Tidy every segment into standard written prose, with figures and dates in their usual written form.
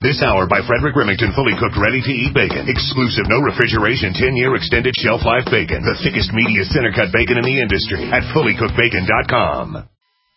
This hour by Frederick Remington, fully cooked, ready-to-eat bacon. Exclusive, no refrigeration, 10-year extended shelf life bacon. The thickest, meatiest center-cut bacon in the industry at fullycookedbacon.com.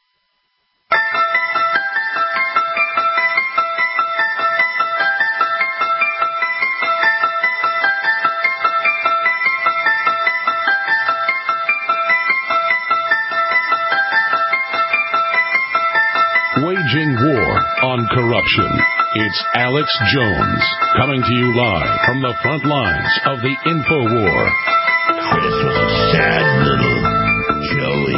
Waging war on corruption. It's Alex Jones, coming to you live from the front lines of the InfoWar. Chris was a sad little Joey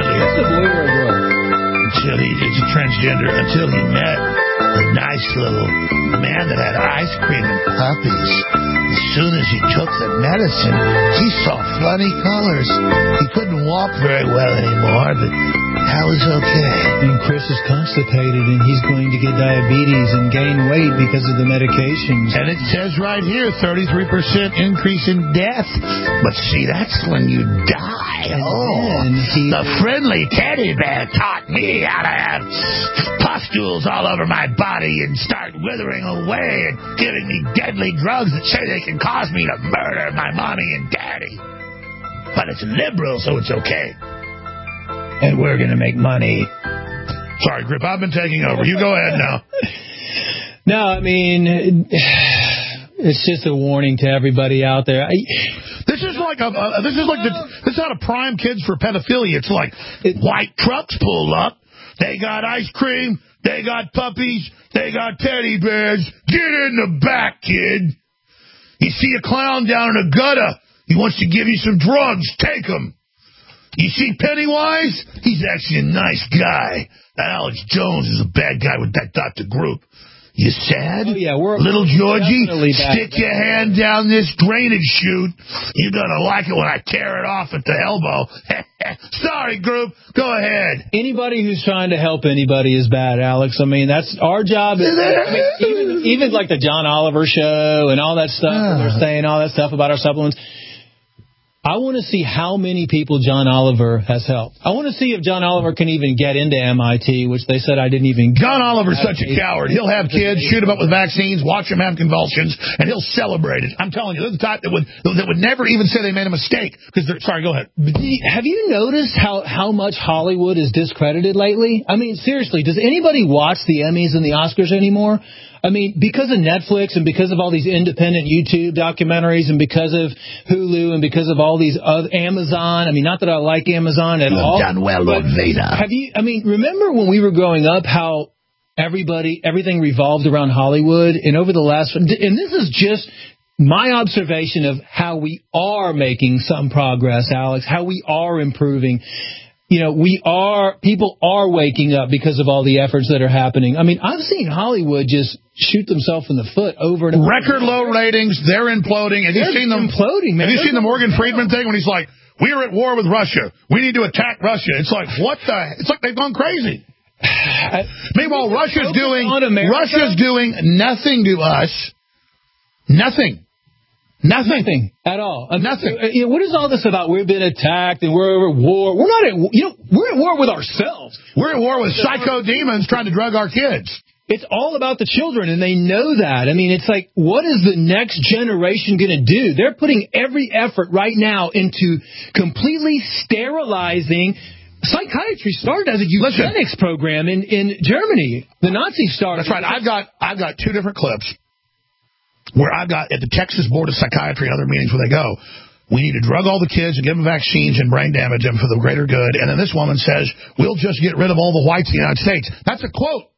until he's a transgender, until he met a nice little man that had ice cream and puppies. As soon as he took the medicine, he saw funny colors. He couldn't walk very well anymore, but that was okay. And Chris is constipated, and he's going to get diabetes and gain weight because of the medications. And it says right here, 33% increase in death. But see, that's when you die. The friendly teddy bear taught me how to have pustules all over my body and start withering away and giving me deadly drugs that say they can cause me to murder my mommy and daddy. But it's liberal, so it's okay. And we're going to make money. Sorry, Grip, I've been taking over. You go ahead now. No, I mean, it's just a warning to everybody out there. This is not a prime kids for pedophilia. It's like white trucks pull up. They got ice cream. They got puppies. They got teddy bears. Get in the back, kid. You see a clown down in a gutter. He wants to give you some drugs. Take him. You see Pennywise? He's actually a nice guy. That Alex Jones is a bad guy with that Dr. Group. You sad? Oh, yeah, Little Georgie, stick your hand down this drainage chute. You're going to like it when I tear it off at the elbow. Sorry, Group. Go ahead. Anybody who's trying to help anybody is bad, Alex. I mean, that's our job. I mean, even like the John Oliver show and all that stuff, and they're saying all that stuff about our supplements. I want to see how many people John Oliver has helped. I want to see if John Oliver can even get into MIT, which they said I didn't even get. John Oliver's such a coward. He'll have kids, shoot them up with vaccines, watch them have convulsions, and he'll celebrate it. I'm telling you, they're the type that would never even say they made a mistake. Sorry, go ahead. Have you noticed how much Hollywood is discredited lately? I mean, seriously, does anybody watch the Emmys and the Oscars anymore? I mean, because of Netflix and because of all these independent YouTube documentaries and because of Hulu and because of all these other Amazon. I mean, not that I like Amazon at all. Done well, Lord Vader. Remember when we were growing up how everything revolved around Hollywood? And over the last, and this is just my observation of how we are making some progress, Alex, how we are improving. You know, people are waking up because of all the efforts that are happening. I mean, I've seen Hollywood just shoot themselves in the foot over and over. Record low ratings, they're imploding. Have you seen them imploding, man? Have you seen the Morgan Freeman thing when he's like, we are at war with Russia. We need to attack Russia. It's like, it's like they've gone crazy. Meanwhile, Russia's doing nothing to us. Nothing at all. Nothing. What is all this about? We've been attacked and we're at war. We're not at. We're at war with ourselves. We're at war with psycho demons trying to drug our kids. It's all about the children, and they know that. I mean, it's like, what is the next generation going to do? They're putting every effort right now into completely sterilizing. Psychiatry started as a eugenics program in Germany. The Nazis started. That's right. I've got two different clips where I've got at the Texas Board of Psychiatry and other meetings where they go, we need to drug all the kids and give them vaccines and brain damage them for the greater good. And then this woman says, we'll just get rid of all the whites in the United States. That's a quote.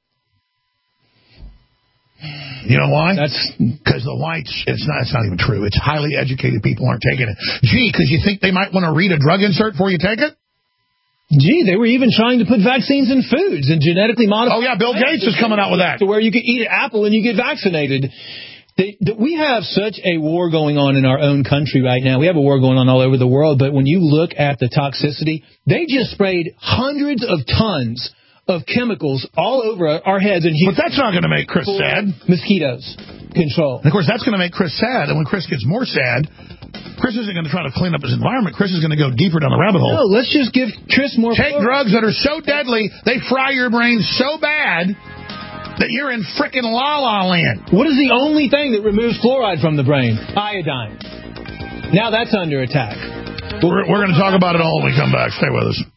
You know why? That's because the whites, it's not even true. It's highly educated people aren't taking it. Gee, because you think they might want to read a drug insert before you take it? Gee, they were even trying to put vaccines in foods and genetically modify. Oh, yeah, Bill Gates is coming out with that. To where you can eat an apple and you get vaccinated. We have such a war going on in our own country right now. We have a war going on all over the world, but when you look at the toxicity, they just sprayed hundreds of tons of chemicals all over our heads. But that's not going to make Chris sad. Mosquitoes control. And of course, that's going to make Chris sad. And when Chris gets more sad, Chris isn't going to try to clean up his environment. Chris is going to go deeper down the rabbit hole. No, let's just give Chris more. Take drugs that are so deadly, they fry your brain so bad that you're in frickin' la-la land. What is the only thing that removes fluoride from the brain? Iodine. Now that's under attack. We're going to talk about it all when we come back. Stay with us.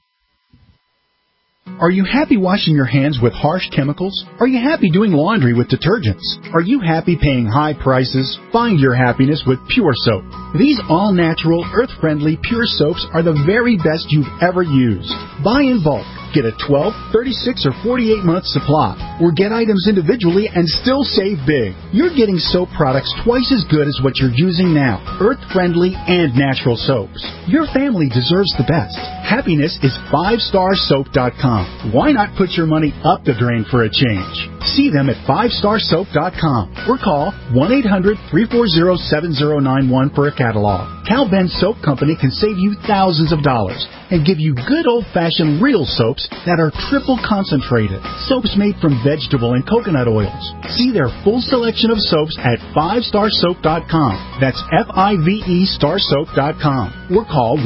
Are you happy washing your hands with harsh chemicals? Are you happy doing laundry with detergents? Are you happy paying high prices? Find your happiness with Pure Soap. These all-natural, earth-friendly Pure Soaps are the very best you've ever used. Buy in bulk. Get a 12, 36, or 48-month supply, or get items individually and still save big. You're getting soap products twice as good as what you're using now, earth-friendly and natural soaps. Your family deserves the best. Happiness is 5starsoap.com. Why not put your money up the drain for a change? See them at 5starsoap.com or call 1-800-340-7091 for a catalog. Cal Ben Soap Company can save you thousands of dollars and give you good old-fashioned real soaps that are triple concentrated. Soaps made from vegetable and coconut oils. See their full selection of soaps at 5starsoap.com. That's F-I-V-E starsoap.com. Or call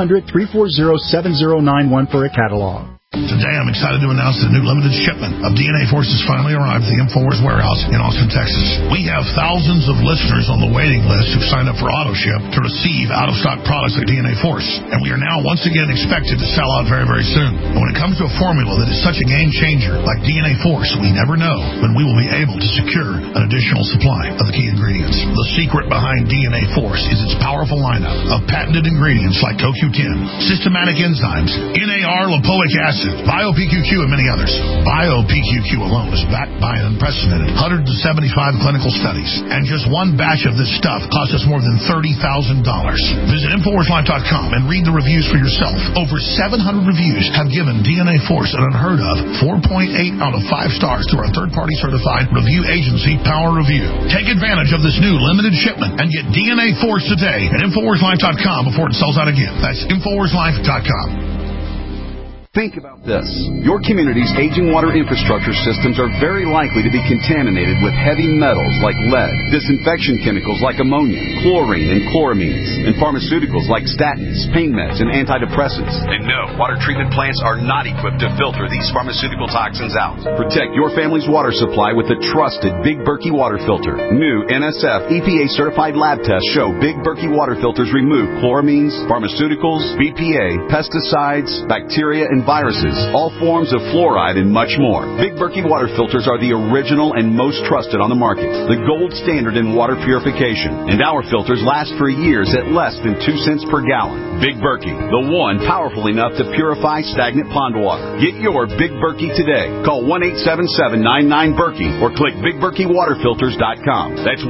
1-800-340-7091 for a catalog. Today, I'm excited to announce the new limited shipment of DNA Force has finally arrived at the InfoWars warehouse in Austin, Texas. We have thousands of listeners on the waiting list who've signed up for AutoShip to receive out-of-stock products like DNA Force, and we are now once again expected to sell out very, very soon. And when it comes to a formula that is such a game changer like DNA Force, we never know when we will be able to secure an additional supply of the key ingredients. The secret behind DNA Force is its powerful lineup of patented ingredients like CoQ10, systematic enzymes, NAR lipoic acid, BioPQQ, and many others. BioPQQ alone is backed by an unprecedented 175 clinical studies, and just one batch of this stuff cost us more than $30,000. Visit InfoWarsLife.com and read the reviews for yourself. Over 700 reviews have given DNA Force an unheard of 4.8 out of 5 stars through our third-party certified review agency, Power Review. Take advantage of this new limited shipment and get DNA Force today at InfoWarsLife.com before it sells out again. That's InfoWarsLife.com. Think about this. Your community's aging water infrastructure systems are very likely to be contaminated with heavy metals like lead, disinfection chemicals like ammonia, chlorine and chloramines, and pharmaceuticals like statins, pain meds, and antidepressants. And no, water treatment plants are not equipped to filter these pharmaceutical toxins out. Protect your family's water supply with the trusted Big Berkey water filter. New NSF EPA-certified lab tests show Big Berkey water filters remove chloramines, pharmaceuticals, BPA, pesticides, bacteria, and viruses, all forms of fluoride, and much more. Big Berkey water filters are the original and most trusted on the market, the gold standard in water purification, and our filters last for years at less than 2 cents per gallon. Big Berkey, the one powerful enough to purify stagnant pond water. Get your Big Berkey today. Call 1-877-99-BERKEY or click BigBerkeyWaterFilters.com. That's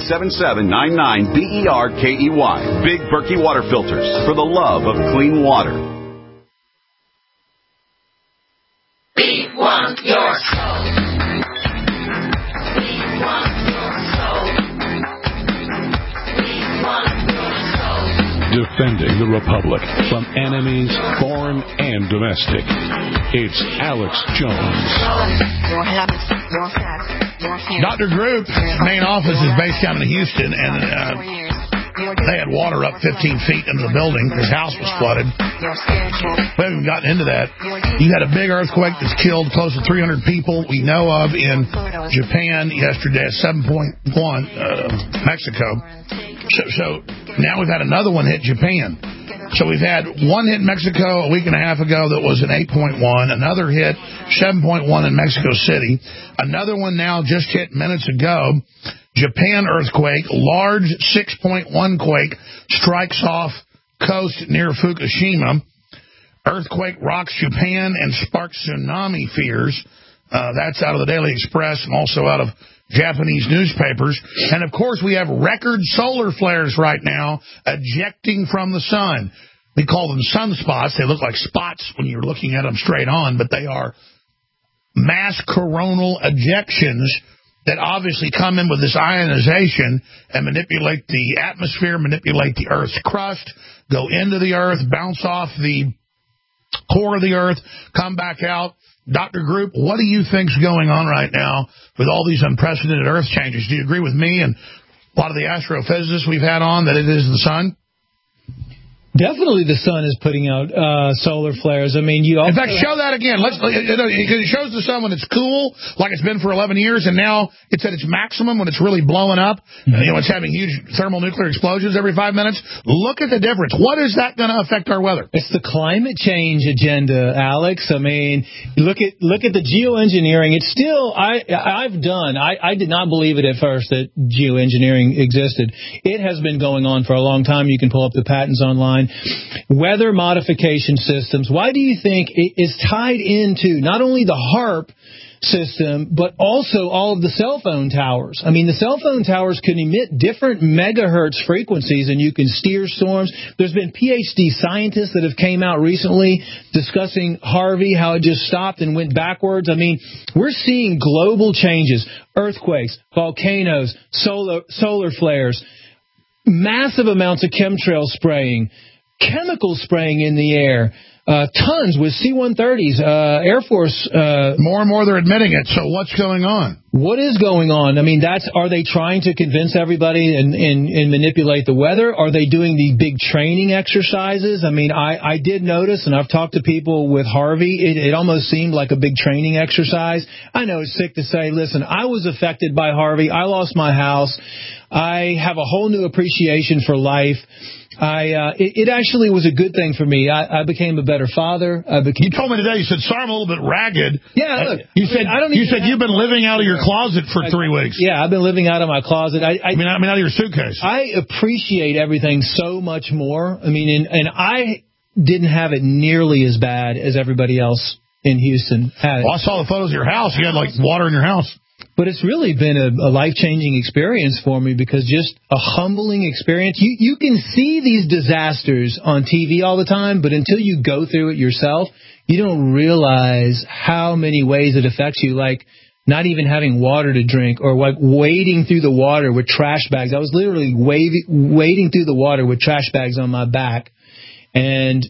1-877-99-BERKEY. Big Berkey Water Filters, for the love of clean water. We want your soul. We want your soul. We want your soul. Defending the Republic from enemies, foreign and domestic. It's Alex Jones. Your habits, your facts, your fears. Dr. Group, main office is based down in Houston, and they had water up 15 feet into the building. His house was flooded. We haven't gotten into that. You had a big earthquake that's killed close to 300 people we know of in Japan yesterday at 7.1, Mexico. So now we've had another one hit Japan. So we've had one hit Mexico a week and a half ago that was an 8.1, another hit 7.1 in Mexico City, another one now just hit minutes ago. Japan earthquake, large 6.1 quake, strikes off coast near Fukushima. Earthquake rocks Japan and sparks tsunami fears. That's out of the Daily Express and also out of Japanese newspapers. And, of course, we have record solar flares right now ejecting from the sun. We call them sunspots. They look like spots when you're looking at them straight on, but they are mass coronal ejections that obviously come in with this ionization and manipulate the atmosphere, manipulate the Earth's crust, go into the Earth, bounce off the core of the Earth, come back out. Dr. Group, what do you think's going on right now with all these unprecedented Earth changes? Do you agree with me and a lot of the astrophysicists we've had on that it is the sun? Definitely the sun is putting out solar flares. I mean, you also... In fact, show that again. It shows the sun when it's cool, like it's been for 11 years, and now it's at its maximum when it's really blowing up. It's having huge thermonuclear explosions every 5 minutes. Look at the difference. What is that going to affect our weather? It's the climate change agenda, Alex. I mean, look at the geoengineering. It's still... I did not believe it at first that geoengineering existed. It has been going on for a long time. You can pull up the patents online. Weather modification systems. Why do you think it is tied into not only the HAARP system, but also all of the cell phone towers? I mean, the cell phone towers can emit different megahertz frequencies, and you can steer storms. There's been PhD scientists that have came out recently discussing Harvey, how it just stopped and went backwards. I mean, we're seeing global changes, earthquakes, volcanoes, solar flares, massive amounts of chemtrail spraying, chemical spraying in the air, tons with C-130s, Air Force. More and more they're admitting it. So what's going on? What is going on? I mean, are they trying to convince everybody and manipulate the weather? Are they doing the big training exercises? I mean, I did notice, and I've talked to people with Harvey, it almost seemed like a big training exercise. I know it's sick to say, listen, I was affected by Harvey. I lost my house. I have a whole new appreciation for life. It actually was a good thing for me. I became a better father. You told me today, you said, sorry, I'm a little bit ragged. Yeah, look. You said you've been living out of your closet for 3 weeks. Yeah, I've been living out of my closet. I mean, out of your suitcase. I appreciate everything so much more. I mean, and I didn't have it nearly as bad as everybody else in Houston had it. Well, I saw the photos of your house. You had, like, water in your house. But it's really been a life-changing experience for me, because just a humbling experience. You can see these disasters on TV all the time, but until you go through it yourself, you don't realize how many ways it affects you, like not even having water to drink, or like wading through the water with trash bags. I was literally wading through the water with trash bags on my back. And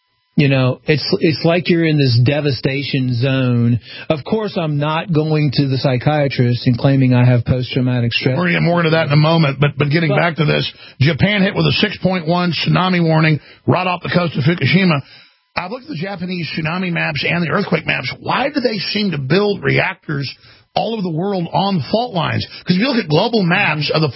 it's like you're in this devastation zone. Of course, I'm not going to the psychiatrist and claiming I have post-traumatic stress. We're going to get more into that in a moment, but getting back to this, Japan hit with a 6.1 tsunami warning right off the coast of Fukushima. I've looked at the Japanese tsunami maps and the earthquake maps. Why do they seem to build reactors all over the world on fault lines? Because if you look at global maps of the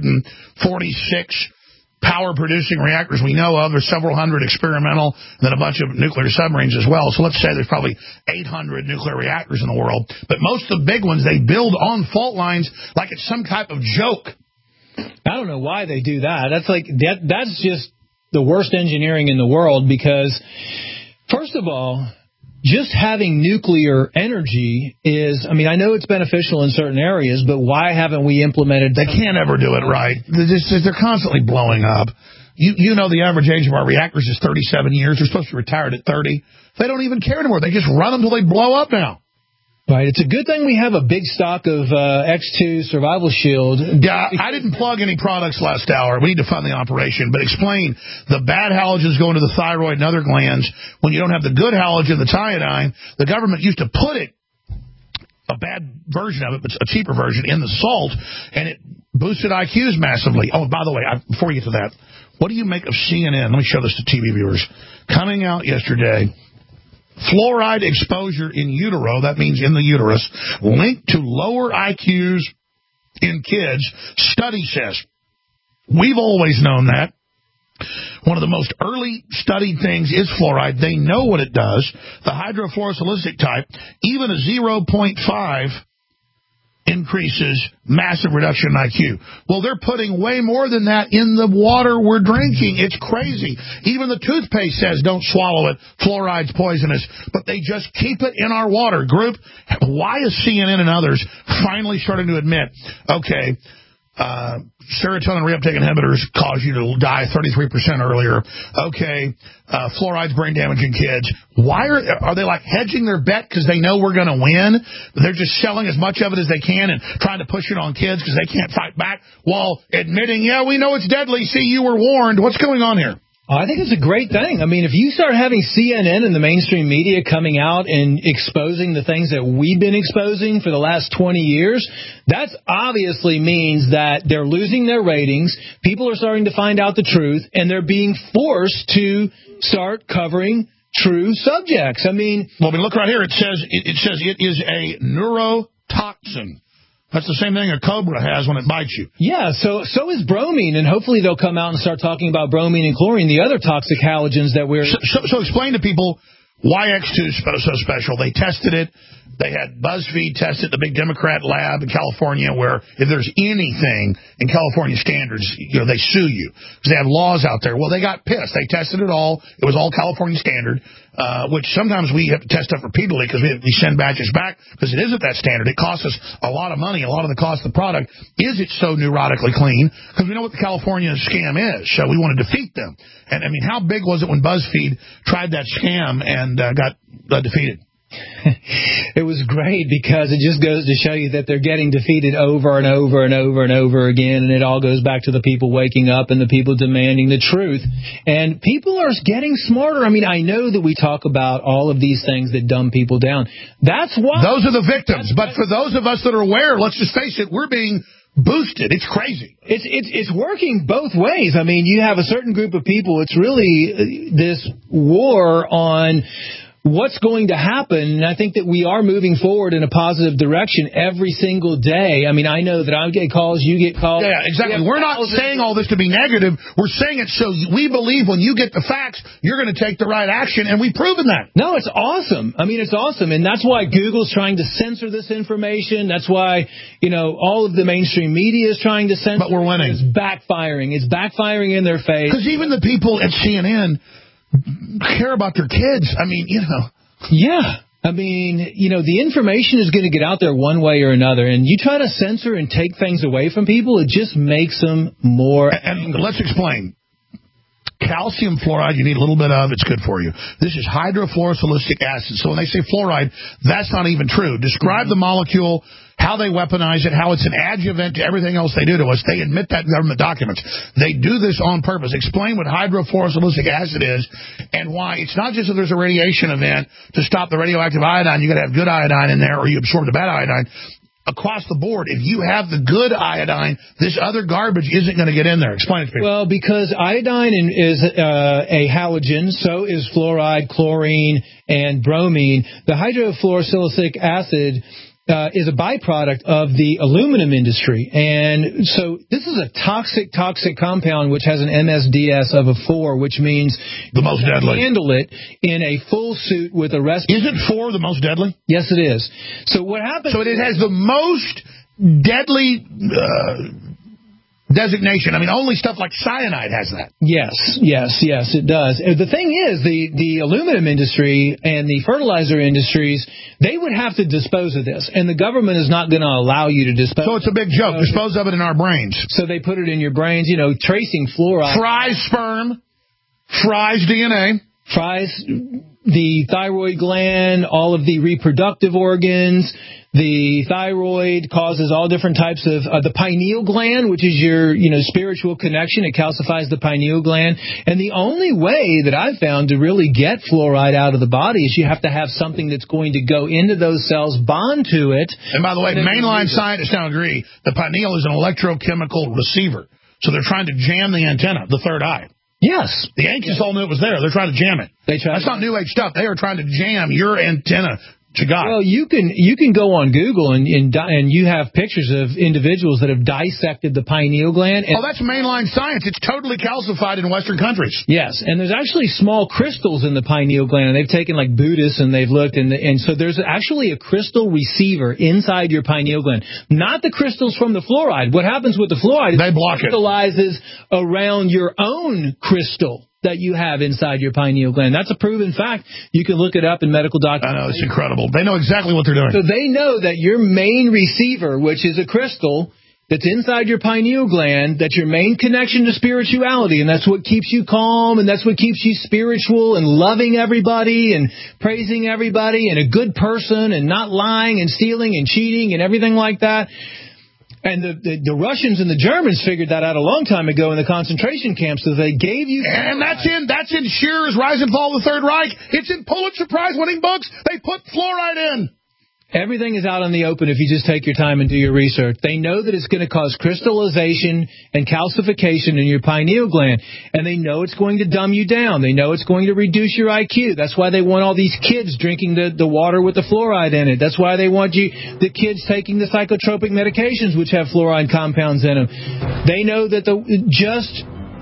446 power-producing reactors we know of, there's several hundred experimental, and then a bunch of nuclear submarines as well. So let's say there's probably 800 nuclear reactors in the world. But most of the big ones, they build on fault lines like it's some type of joke. I don't know why they do that. That's just the worst engineering in the world, because, first of all, just having nuclear energy is, I mean, I know it's beneficial in certain areas, but why haven't we implemented... They can't ever do it right. They're constantly blowing up. You know the average age of our reactors is 37 years. They're supposed to be retired at 30. They don't even care anymore. They just run them until they blow up now. Right. It's a good thing we have a big stock of X2 Survival Shield. Yeah, I didn't plug any products last hour. We need to fund the operation. But explain the bad halogens going to the thyroid and other glands. When you don't have the good halogen, the thiodine, the government used to put it, a bad version of it, but a cheaper version, in the salt, and it boosted IQs massively. Oh, by the way, before we get to that, what do you make of CNN? Let me show this to TV viewers. Coming out yesterday... Fluoride exposure in utero, that means in the uterus, linked to lower IQs in kids, study says. We've always known that. One of the most early studied things is fluoride. They know what it does. The hydrofluorosilicic type, even a 0.5 increases massive reduction in IQ. Well, they're putting way more than that in the water we're drinking. It's crazy. Even the toothpaste says don't swallow it. Fluoride's poisonous. But they just keep it in our water. Group, why is CNN and others finally starting to admit, okay, serotonin reuptake inhibitors cause you to die 33% earlier. Okay, fluoride's brain damaging kids. Why are they like hedging their bet because they know we're going to win? They're just selling as much of it as they can and trying to push it on kids because they can't fight back while admitting, yeah, we know it's deadly. See, you were warned. What's going on here? I think it's a great thing. I mean, if you start having CNN and the mainstream media coming out and exposing the things that we've been exposing for the last 20 years, that obviously means that they're losing their ratings, people are starting to find out the truth, and they're being forced to start covering true subjects. I mean, look right here. It says it is a neurotoxin. That's the same thing a cobra has when it bites you. Yeah, so is bromine, and hopefully they'll come out and start talking about bromine and chlorine, the other toxic halogens that we're... So explain to people why X2 is so special. They tested it. They had BuzzFeed test it, the big Democrat lab in California, where if there's anything in California standards, they sue you because they have laws out there. Well, they got pissed. They tested it all. It was all California standard, which sometimes we have to test stuff repeatedly because we send batches back because it isn't that standard. It costs us a lot of money. A lot of the cost of the product is it so neurotically clean because we know what the California scam is. So we want to defeat them. And I mean, how big was it when BuzzFeed tried that scam and got defeated? It was great because it just goes to show you that they're getting defeated over and over and over and over again, and it all goes back to the people waking up and the people demanding the truth. And people are getting smarter. I mean, I know that we talk about all of these things that dumb people down. That's why. Those are the victims. But for those of us that are aware, let's just face it, we're being boosted. It's crazy. It's working both ways. I mean, you have a certain group of people. It's really this war on what's going to happen, and I think that we are moving forward in a positive direction every single day. I mean, I know that I get calls, you get calls. Yeah, exactly. We're not saying all this to be negative. We're saying it so we believe when you get the facts, you're going to take the right action, and we've proven that. No, it's awesome. I mean, it's awesome, and that's why Google's trying to censor this information. That's why, all of the mainstream media is trying to censor it. But we're winning. It's backfiring. It's backfiring in their face. Because even the people at CNN care about their kids. I mean, Yeah. I mean, the information is going to get out there one way or another, and you try to censor and take things away from people, it just makes them more... And let's explain. Calcium fluoride, you need a little bit of, it's good for you. This is hydrofluorosilicic acid. So when they say fluoride, that's not even true. Describe the molecule, how they weaponize it, how it's an adjuvant to everything else they do to us. They admit that in government documents. They do this on purpose. Explain what hydrofluorosilicic acid is and why it's not just that there's a radiation event to stop the radioactive iodine. You got to have good iodine in there or you absorb the bad iodine. Across the board, if you have the good iodine, this other garbage isn't going to get in there. Explain it to me. Well, because iodine is a halogen, so is fluoride, chlorine, and bromine. The hydrofluorosilicic acid is a byproduct of the aluminum industry. And so this is a toxic compound which has an MSDS of a 4, which means the most deadly. Handle it in a full suit with a respirator. Isn't 4 the most deadly? Yes, it is. So what happens... So it has the most deadly... designation. I mean, only stuff like cyanide has that. Yes, it does. The thing is, the aluminum industry and the fertilizer industries, they would have to dispose of this, and the government is not going to allow you to dispose. So it's a big joke. Dispose of it in our brains. So they put it in your brains, tracing fluoride. Fries sperm, fries DNA. Fries the thyroid gland, all of the reproductive organs. The thyroid causes all different types of the pineal gland, which is your spiritual connection. It calcifies the pineal gland. And the only way that I've found to really get fluoride out of the body is you have to have something that's going to go into those cells, bond to it. And by the way, mainline scientists now agree the pineal is an electrochemical receiver. So they're trying to jam the antenna, the third eye. Yes. The ancients all knew it was there. They're trying to jam it. That's not New Age stuff. They are trying to jam your antenna to God. Well, you can go on Google and you have pictures of individuals that have dissected the pineal gland. And that's mainline science. It's totally calcified in Western countries. Yes, and there's actually small crystals in the pineal gland. They've taken like Buddhists and they've looked, and so there's actually a crystal receiver inside your pineal gland. Not the crystals from the fluoride. What happens with the fluoride? They block it. Crystallizes around your own crystal that you have inside your pineal gland. That's a proven fact. You can look it up in medical documents. I know, it's incredible. They know exactly what they're doing. So they know that your main receiver, which is a crystal that's inside your pineal gland, that's your main connection to spirituality, and that's what keeps you calm, and that's what keeps you spiritual and loving everybody and praising everybody and a good person and not lying and stealing and cheating and everything like that. And the Russians and the Germans figured that out a long time ago in the concentration camps, so they gave you... And that's in Shearer's Rise and Fall of the Third Reich. It's in Pulitzer Prize-winning books. They put fluoride in. Everything is out in the open if you just take your time and do your research. They know that it's going to cause crystallization and calcification in your pineal gland, and they know it's going to dumb you down. They know it's going to reduce your IQ. That's why they want all these kids drinking the water with the fluoride in it. That's why they want the kids taking the psychotropic medications, which have fluoride compounds in them. They know that just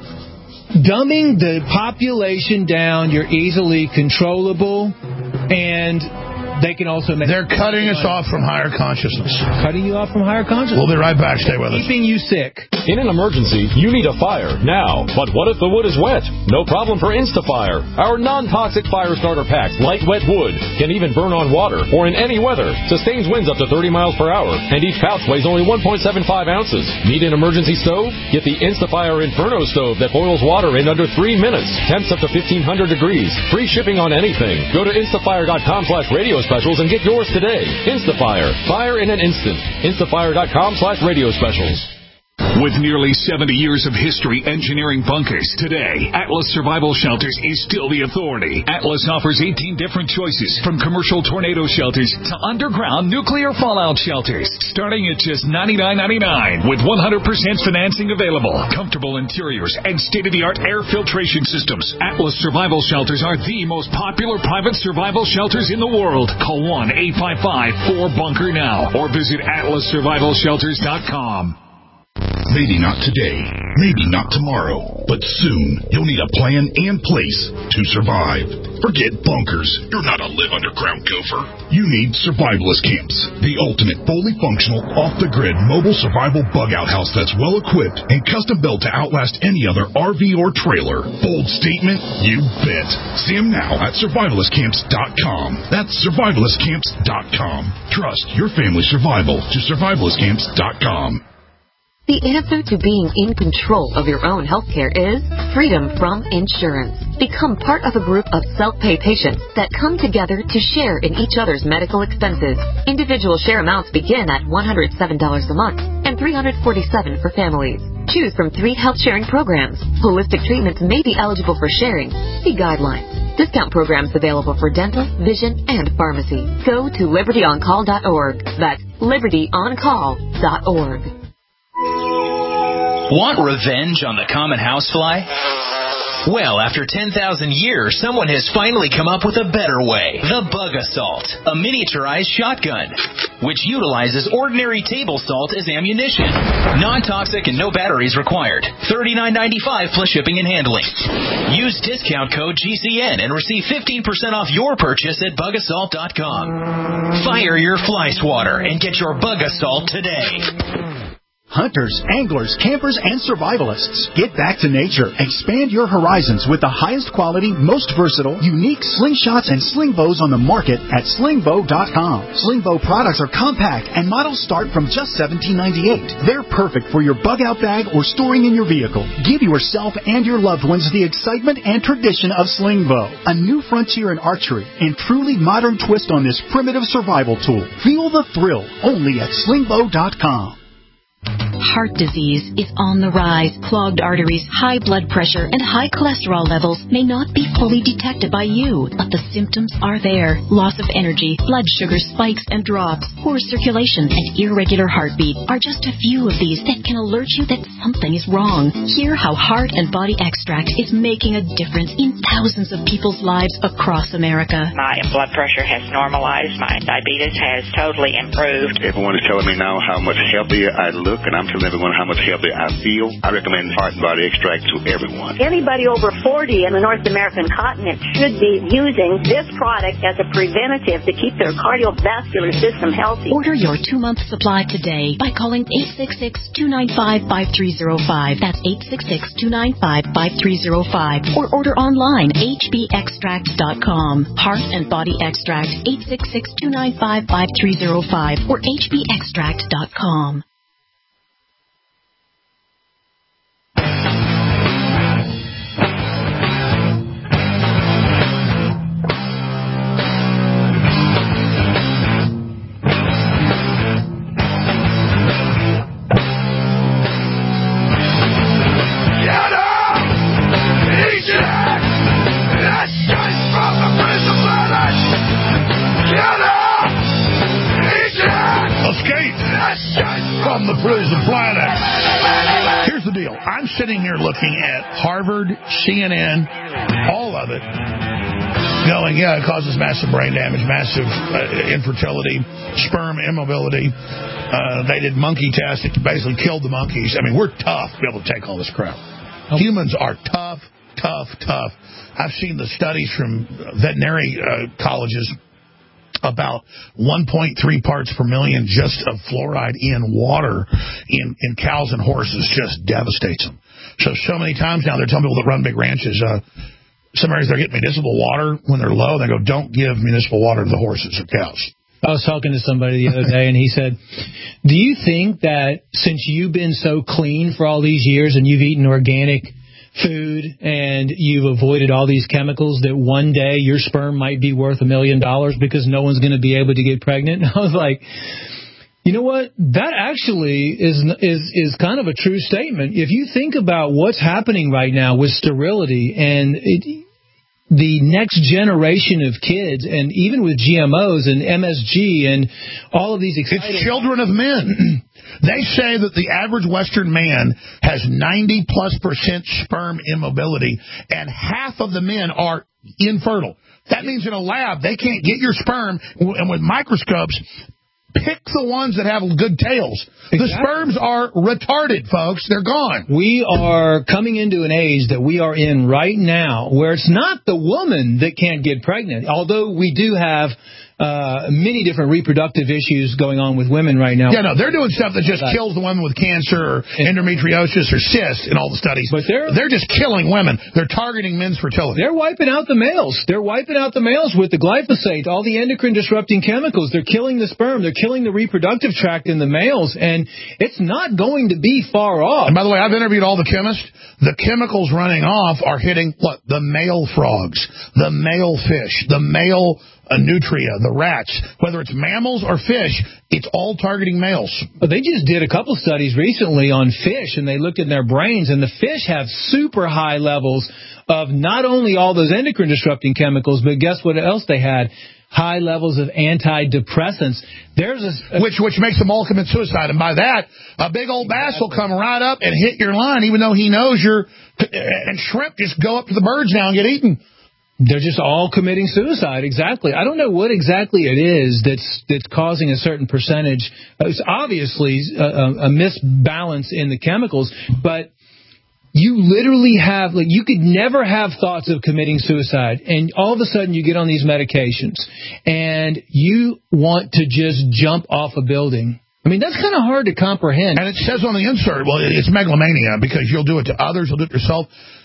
dumbing the population down, you're easily controllable, and... they can also make... They're cutting us off from higher consciousness. Cutting you off from higher consciousness? We'll be right back. Stay with us. Keeping you sick. In an emergency, you need a fire now. But what if the wood is wet? No problem for Instafire. Our non-toxic fire starter packs, light wet wood, can even burn on water or in any weather. Sustains winds up to 30 miles per hour. And each pouch weighs only 1.75 ounces. Need an emergency stove? Get the Instafire Inferno stove that boils water in under 3 minutes. Temps up to 1,500 degrees. Free shipping on anything. Go to instafire.com/radio specials and get yours today. Instafire. Fire in an instant. Instafire.com/radio specials. With nearly 70 years of history engineering bunkers, today, Atlas Survival Shelters is still the authority. Atlas offers 18 different choices, from commercial tornado shelters to underground nuclear fallout shelters, starting at just $99.99 with 100% financing available, comfortable interiors, and state-of-the-art air filtration systems. Atlas Survival Shelters are the most popular private survival shelters in the world. Call 1-855-4BUNKER now or visit atlassurvivalshelters.com. Maybe not today, maybe not tomorrow, but soon you'll need a plan and place to survive. Forget bunkers. You're not a live underground gopher. You need survivalist camps, the ultimate fully functional, off-the-grid mobile survival bug-out house that's well-equipped and custom-built to outlast any other RV or trailer. Bold statement? You bet. See them now at survivalistcamps.com. That's survivalistcamps.com. Trust your family's survival to survivalistcamps.com. The answer to being in control of your own healthcare is freedom from insurance. Become part of a group of self-pay patients that come together to share in each other's medical expenses. Individual share amounts begin at $107 a month and $347 for families. Choose from 3 health sharing programs. Holistic treatments may be eligible for sharing. See guidelines. Discount programs available for dental, vision, and pharmacy. Go to libertyoncall.org. That's libertyoncall.org. Want revenge on the common housefly? Well, after 10,000 years, someone has finally come up with a better way. The Bug Assault, a miniaturized shotgun, which utilizes ordinary table salt as ammunition. Non-toxic and no batteries required. $39.95 plus shipping and handling. Use discount code GCN and receive 15% off your purchase at bugassault.com. Fire your fly swatter and get your Bug Assault today. Hunters, anglers, campers, and survivalists. Get back to nature. Expand your horizons with the highest quality, most versatile, unique slingshots and sling bows on the market at slingbow.com. Sling bow products are compact and models start from just $17.98. They're perfect for your bug-out bag or storing in your vehicle. Give yourself and your loved ones the excitement and tradition of sling bow, a new frontier in archery and truly modern twist on this primitive survival tool. Feel the thrill only at slingbow.com. Heart disease is on the rise. Clogged arteries, high blood pressure, and high cholesterol levels may not be fully detected by you, but the symptoms are there. Loss of energy, blood sugar spikes and drops, poor circulation, and irregular heartbeat are just a few of these that can alert you that something is wrong. Hear how Heart and Body Extract is making a difference in thousands of people's lives across America. My blood pressure has normalized. My diabetes has totally improved. Everyone is telling me now how much healthier I look, and I'm telling everyone how much healthier I feel. I recommend Heart and Body Extract to everyone. Anybody over 40 in the North American continent should be using this product as a preventative to keep their cardiovascular system healthy. Order your 2-month supply today by calling 866-295-5305. That's 866-295-5305. Or order online, hbextract.com. Heart and Body Extract, 866-295-5305 or hbextract.com. deal. I'm sitting here looking at Harvard, CNN, all of it, going, yeah, it causes massive brain damage, massive infertility, sperm immobility. They did monkey tests. It basically killed the monkeys. I mean, we're tough to be able to take all this crap. Humans are tough. I've seen the studies from veterinary colleges about 1.3 parts per million just of fluoride in water in cows and horses just devastates them. So many times now they're telling people that run big ranches, some areas they're getting municipal water when they're low. They go, don't give municipal water to the horses or cows. I was talking to somebody the other day, and he said, do you think that since you've been so clean for all these years and you've eaten organic food and you've avoided all these chemicals that one day your sperm might be worth $1 million because no one's going to be able to get pregnant? I was like, you know what? That actually is kind of a true statement. If you think about what's happening right now with sterility and the next generation of kids, and even with GMOs and MSG and all of these exciting... It's children of men. They say that the average Western man has 90+% sperm immobility, and half of the men are infertile. That means in a lab, they can't get your sperm, and with microscopes, pick the ones that have good tails. Exactly. The sperms are retarded, folks. They're gone. We are coming into an age that we are in right now where it's not the woman that can't get pregnant, although we do have many different reproductive issues going on with women right now. Yeah, no, they're doing stuff that just kills the women with cancer or endometriosis or cysts in all the studies. But they're just killing women. They're targeting men's fertility. They're wiping out the males. They're wiping out the males with the glyphosate, all the endocrine-disrupting chemicals. They're killing the sperm. They're killing the reproductive tract in the males, and it's not going to be far off. And by the way, I've interviewed all the chemists. The chemicals running off are hitting, what, the male frogs, the male fish, the male nutria, the rats, whether it's mammals or fish, it's all targeting males. They just did a couple studies recently on fish, and they looked at their brains, and the fish have super high levels of not only all those endocrine-disrupting chemicals, but guess what else they had? High levels of antidepressants. There's which makes them all commit suicide. And by that, a big old bass will come right up and hit your line, even though he knows you're... And shrimp just go up to the birds now and get eaten. They're just all committing suicide, exactly. I don't know what exactly it is that's causing a certain percentage. It's obviously a misbalance in the chemicals, but you literally have, like, you could never have thoughts of committing suicide, and all of a sudden you get on these medications, and you want to just jump off a building. I mean, that's kind of hard to comprehend. And it says on the insert, well, it's megalomania, because you'll do it to others, you'll do it yourself.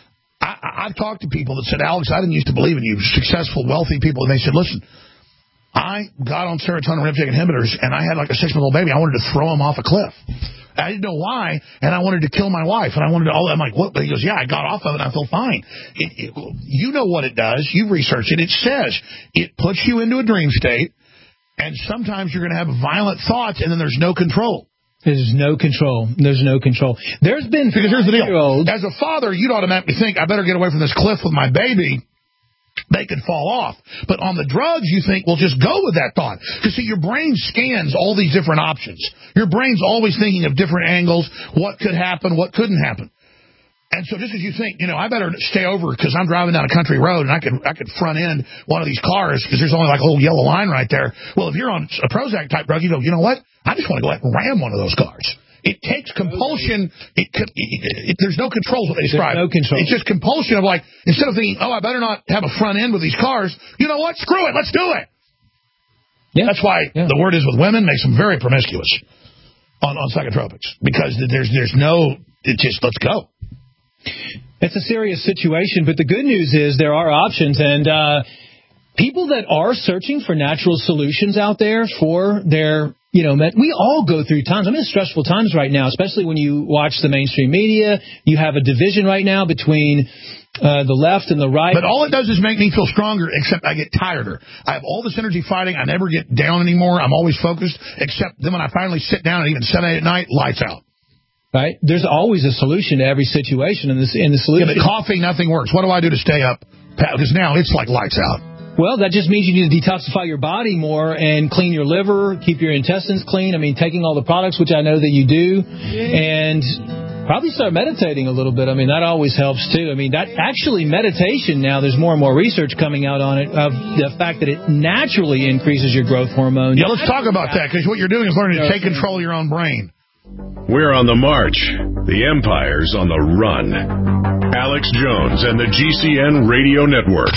I've talked to people that said, Alex, I didn't used to believe in you, successful, wealthy people, and they said, listen, I got on serotonin reuptake inhibitors, and I had like a 6-month-old baby. I wanted to throw him off a cliff. I didn't know why, and I wanted to kill my wife, and I wanted to, I'm like, what? But he goes, yeah, I got off of it, and I feel fine. You know what it does. You research it. It says it puts you into a dream state, and sometimes you're going to have violent thoughts, and then there's no control. There's no control. There's no control. There's been... Because here's the deal. As a father, you'd automatically think, I better get away from this cliff with my baby. They could fall off. But on the drugs, you think, well, just go with that thought. Because, see, your brain scans all these different options. Your brain's always thinking of different angles, what could happen, what couldn't happen. And so just as you think, you know, I better stay over because I'm driving down a country road and I could front end one of these cars because there's only like a little yellow line right there. Well, if you're on a Prozac type drug, you go, you know what? I just want to go out and ram one of those cars. It takes compulsion. There's no control, is what they describe. There's no control. It's just compulsion of like, instead of thinking, oh, I better not have a front end with these cars, you know what? Screw it. Let's do it. Yeah. That's why the word is with women makes them very promiscuous on psychotropics because there's no, it's just, let's go. It's a serious situation, but the good news is there are options, and people that are searching for natural solutions out there for their, you know, we all go through times. I'm in stressful times right now, especially when you watch the mainstream media. You have a division right now between the left and the right. But all it does is make me feel stronger, except I get tireder. I have all this energy fighting. I never get down anymore. I'm always focused, except then when I finally sit down at even 7, 8 at night, lights out. Right? There's always a solution to every situation, and the solution... Yeah, but coughing, nothing works. What do I do to stay up? Because now it's like lights out. Well, that just means you need to detoxify your body more and clean your liver, keep your intestines clean. I mean, taking all the products, which I know that you do. And Probably start meditating a little bit. I mean, that always helps, too. I mean, that actually meditation now, there's more and more research coming out on it, of the fact that it naturally increases your growth hormone. Yeah, let's talk about that, because what you're doing is learning to take control of your own brain. We're on the march. The Empire's on the run. Alex Jones and the GCN Radio Network.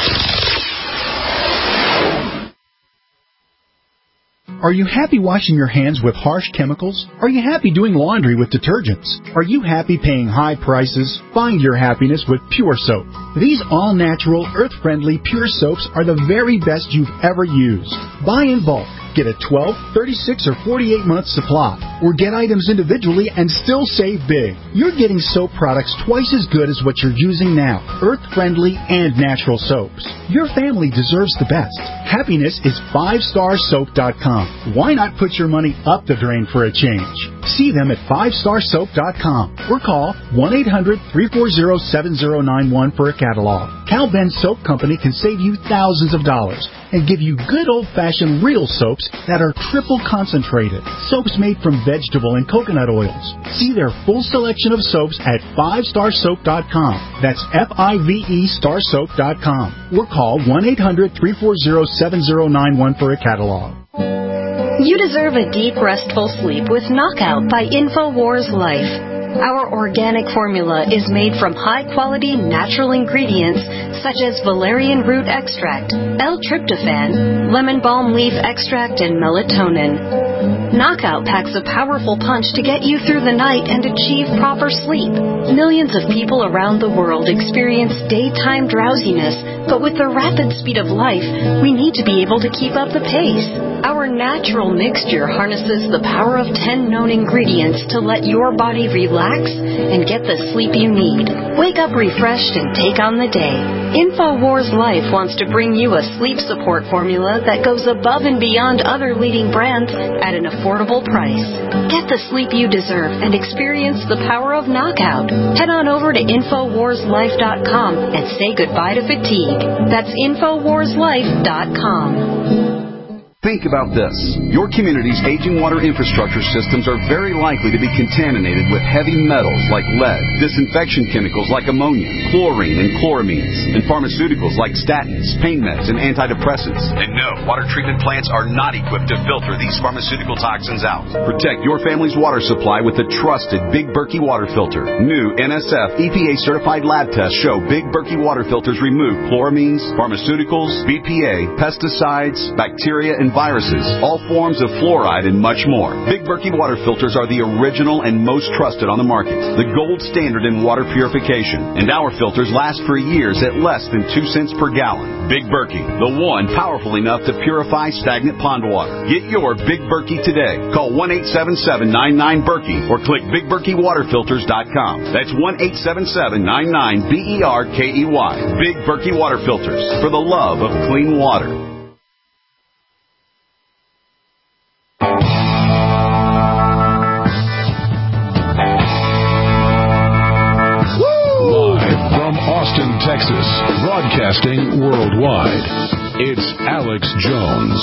Are you happy washing your hands with harsh chemicals? Are you happy doing laundry with detergents? Are you happy paying high prices? Find your happiness with Pure Soap. These all-natural, earth-friendly Pure Soaps are the very best you've ever used. Buy in bulk. Get a 12, 36, or 48-month supply. Or get items individually and still save big. You're getting soap products twice as good as what you're using now. Earth-friendly and natural soaps. Your family deserves the best. Happiness is 5starsoap.com. Why not put your money up the drain for a change? See them at 5starsoap.com or call 1-800-340-7091 for a catalog. Cal Ben Soap Company can save you thousands of dollars and give you good old-fashioned real soaps that are triple concentrated. Soaps made from vegetable and coconut oils. See their full selection of soaps at 5starsoap.com. That's F-I-V-E starsoap.com. Or call 1-800-340-7091 for a catalog. You deserve a deep, restful sleep with Knockout by InfoWars Life. Our organic formula is made from high-quality natural ingredients such as valerian root extract, L-tryptophan, lemon balm leaf extract, and melatonin. Knockout packs a powerful punch to get you through the night and achieve proper sleep. Millions of people around the world experience daytime drowsiness, but with the rapid speed of life, we need to be able to keep up the pace. Our natural mixture harnesses the power of 10 known ingredients to let your body relax and get the sleep you need. Wake up refreshed and take on the day. InfoWars Life wants to bring you a sleep support formula that goes above and beyond other leading brands at an affordable price. Get the sleep you deserve and experience the power of Knockout. Head on over to InfoWarsLife.com and say goodbye to fatigue. That's InfoWarsLife.com. Think about this. Your community's aging water infrastructure systems are very likely to be contaminated with heavy metals like lead, disinfection chemicals like ammonia, chlorine and chloramines, and pharmaceuticals like statins, pain meds, and antidepressants. And no, water treatment plants are not equipped to filter these pharmaceutical toxins out. Protect your family's water supply with the trusted Big Berkey water filter. New NSF EPA-certified lab tests show Big Berkey water filters remove chloramines, pharmaceuticals, BPA, pesticides, bacteria, and viruses, all forms of fluoride, and much more. Big Berkey water filters are the original and most trusted on the market, the gold standard in water purification, and our filters last for years at less than 2 cents per gallon. Big Berkey, the one powerful enough to purify stagnant pond water. Get your Big Berkey today. Call 1-877-99-BERKEY or click BigBerkeyWaterFilters.com. That's 1-877-99-BERKEY. Big Berkey Water Filters, for the love of clean water. Texas, broadcasting worldwide. It's Alex Jones.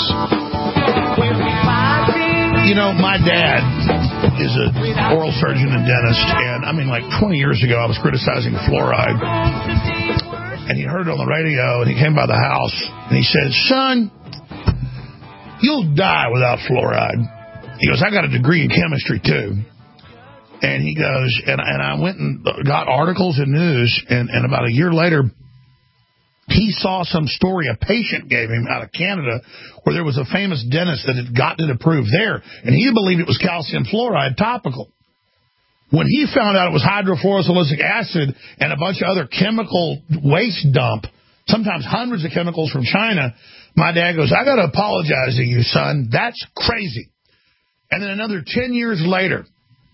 You know, my dad is an oral surgeon and dentist, and I mean, like 20 years ago, I was criticizing fluoride, and he heard it on the radio, and he came by the house, and he said, "Son, you'll die without fluoride." He goes, "I got a degree in chemistry, too." And he goes, and I went and got articles and news, and about a year later, he saw some story a patient gave him out of Canada where there was a famous dentist that had gotten it approved there, and he believed it was calcium fluoride topical. When he found out it was hydrofluorosilicic acid and a bunch of other chemical waste dump, sometimes hundreds of chemicals from China, my dad goes, "I got to apologize to you, son. That's crazy." And then another 10 years later,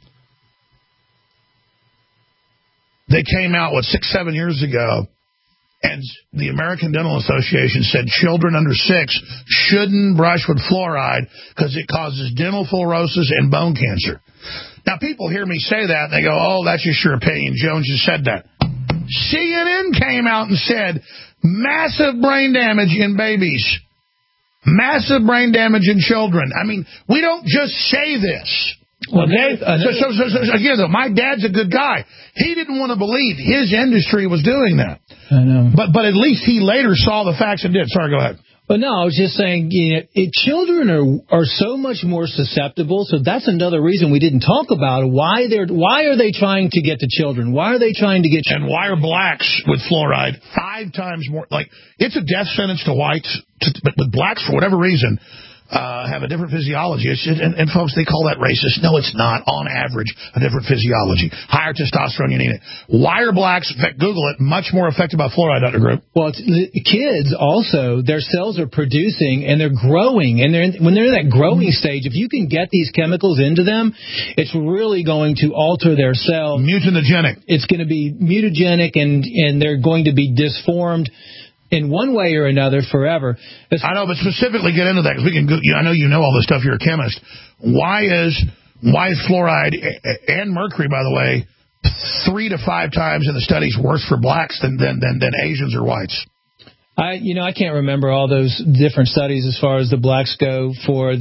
they came out, 6-7 years ago, and the American Dental Association said children under 6 shouldn't brush with fluoride because it causes dental fluorosis and bone cancer. Now, people hear me say that, and they go, "Oh, that's just your opinion. Jones just said that." CNN came out and said massive brain damage in babies, massive brain damage in children. I mean, we don't just say this. Okay? So again, though, my dad's a good guy. He didn't want to believe his industry was doing that. I know. But at least he later saw the facts and did. Sorry, go ahead. But no, I was just saying, children are so much more susceptible. So that's another reason we didn't talk about why are they trying to get to children? Why are they trying to get children? And why are blacks with fluoride 5 times more? Like, it's a death sentence to whites, but with blacks, for whatever reason, have a different physiology. And folks, they call that racist. No, it's not. On average, a different physiology. Higher testosterone, you need it. Why are blacks, in fact, Google it, much more affected by fluoride, Dr. Group? Well, kids also, their cells are producing and they're growing. And when they're in that growing stage, if you can get these chemicals into them, it's really going to alter their cell. Mutagenic. It's going to be mutagenic and they're going to be disformed in one way or another forever. I know, but specifically get into that because we can. I know you know all this stuff. You're a chemist. Why is fluoride and mercury, by the way, 3 to 5 times in the studies worse for blacks than Asians or whites? I can't remember all those different studies as far as the blacks go for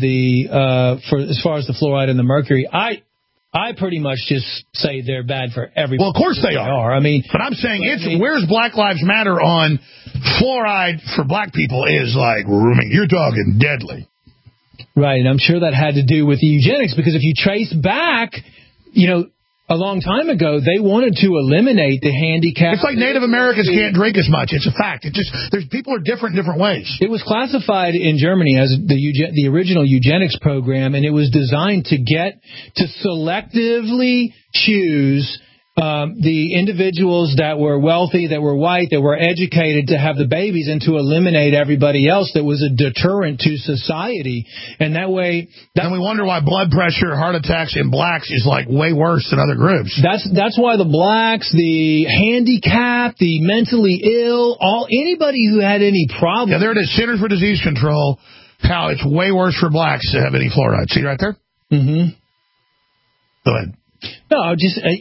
as far as the fluoride and the mercury. I pretty much just say they're bad for everybody. Well, of course they are. I mean, but I'm saying where's Black Lives Matter on fluoride for black people is like, you're talking deadly. Right, and I'm sure that had to do with the eugenics, because if you trace back, a long time ago, they wanted to eliminate the handicap. It's like Native Americans can't drink as much. It's a fact. People are different in different ways. It was classified in Germany as the original eugenics program, and it was designed to selectively choose the individuals that were wealthy, that were white, that were educated to have the babies, and to eliminate everybody else that was a deterrent to society. And that way... And we wonder why blood pressure, heart attacks in blacks is like way worse than other groups. That's why the blacks, the handicapped, the mentally ill, anybody who had any problem... Yeah, there it is, Centers for Disease Control, how it's way worse for blacks to have any fluoride. See right there? Mm-hmm. Go ahead. No,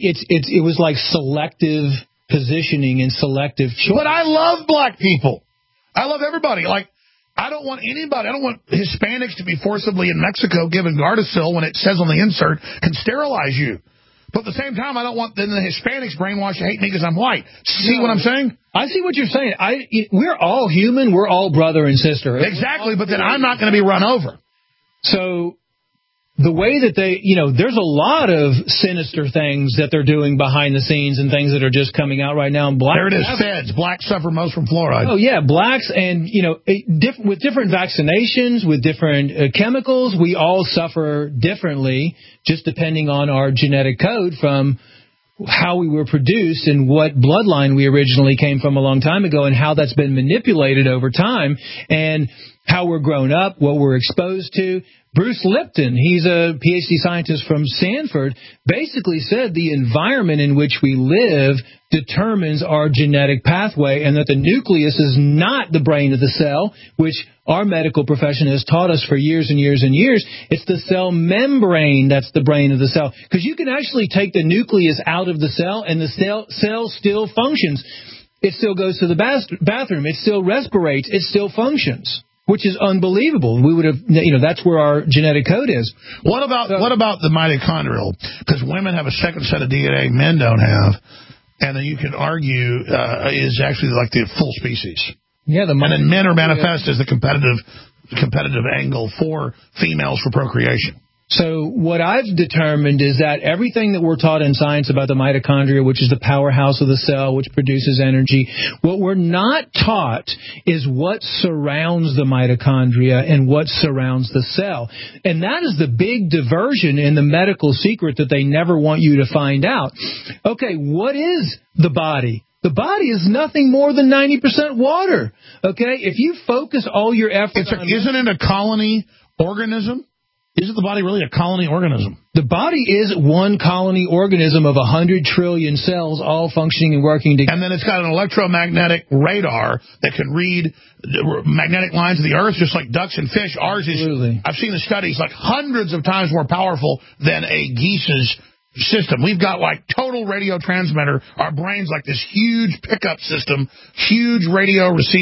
it was like selective positioning and selective choice. But I love black people. I love everybody. Like, I don't want Hispanics to be forcibly in Mexico given Gardasil when it says on the insert can sterilize you. But at the same time, I don't want the Hispanics brainwashed to hate me because I'm white. See what I'm saying? I see what you're saying. We're all human. We're all brother and sister. Exactly, but then I'm not going to be run over. So... the way that there's a lot of sinister things that they're doing behind the scenes and things that are just coming out right now. And there it is, feds. Blacks suffer most from fluoride. Oh, yeah, blacks and, with different vaccinations, with different chemicals, we all suffer differently, just depending on our genetic code from how we were produced and what bloodline we originally came from a long time ago, and how that's been manipulated over time, and how we're grown up, what we're exposed to. Bruce Lipton, he's a PhD scientist from Stanford, basically said the environment in which we live determines our genetic pathway, and that the nucleus is not the brain of the cell, which our medical profession has taught us for years and years and years. It's the cell membrane that's the brain of the cell. Because you can actually take the nucleus out of the cell, and the cell still functions. It still goes to the bathroom. It still respirates. It still functions. Which is unbelievable. We would have, that's where our genetic code is. What about the mitochondrial? Because women have a second set of DNA men don't have, and then you can argue is actually like the full species. Yeah, and then men are manifest as the competitive angle for females for procreation. So what I've determined is that everything that we're taught in science about the mitochondria, which is the powerhouse of the cell, which produces energy, what we're not taught is what surrounds the mitochondria and what surrounds the cell. And that is the big diversion in the medical secret that they never want you to find out. Okay, what is the body? The body is nothing more than 90% water. Okay, if you focus all your efforts on... Isn't it a colony organism? Isn't the body really a colony organism? The body is one colony organism of 100 trillion cells all functioning and working together. And then it's got an electromagnetic radar that can read magnetic lines of the Earth, just like ducks and fish. Ours is, I've seen the studies, like hundreds of times more powerful than a geese's system. We've got like total radio transmitter. Our brain's like this huge pickup system, huge radio receiver.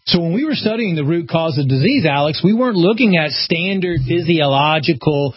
So when we were studying the root cause of disease, Alex, we weren't looking at standard physiological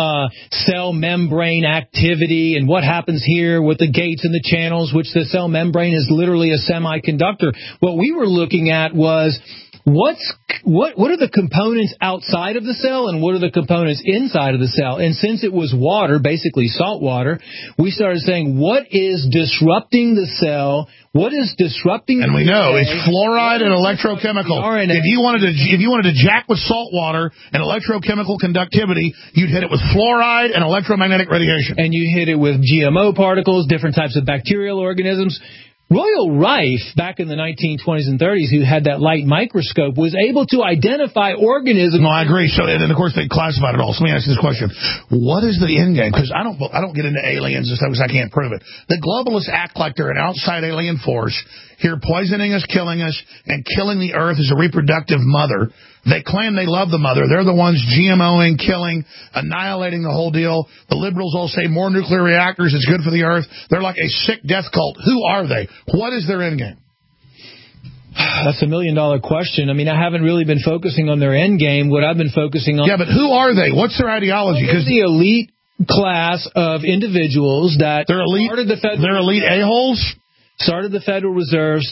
cell membrane activity and what happens here with the gates and the channels, which the cell membrane is literally a semiconductor. What we were looking at was what are the components outside of the cell and what are the components inside of the cell? And since it was water, basically salt water, we started saying what is disrupting the cell? What is disrupting? And we know it's fluoride and electrochemical. If you wanted to jack with salt water and electrochemical conductivity, you'd hit it with fluoride and electromagnetic radiation. And you hit it with GMO particles, different types of bacterial organisms. Royal Rife, back in the 1920s and 30s, who had that light microscope, was able to identify organisms. No, I agree. So, and of course, they classified it all. So let me ask you this question. What is the end game? Because I don't get into aliens and stuff because I can't prove it. The globalists act like they're an outside alien force, here poisoning us, killing us, and killing the earth as a reproductive mother. They claim they love the mother. They're the ones GMOing, killing, annihilating the whole deal. The liberals all say more nuclear reactors is good for the earth. They're like a sick death cult. Who are they? What is their end game? That's $1 million question. I mean, I haven't really been focusing on their end game. What I've been focusing on... Yeah, but who are they? What's their ideology? Because the elite class of individuals that... They're elite a-holes? Started the Federal Reserve,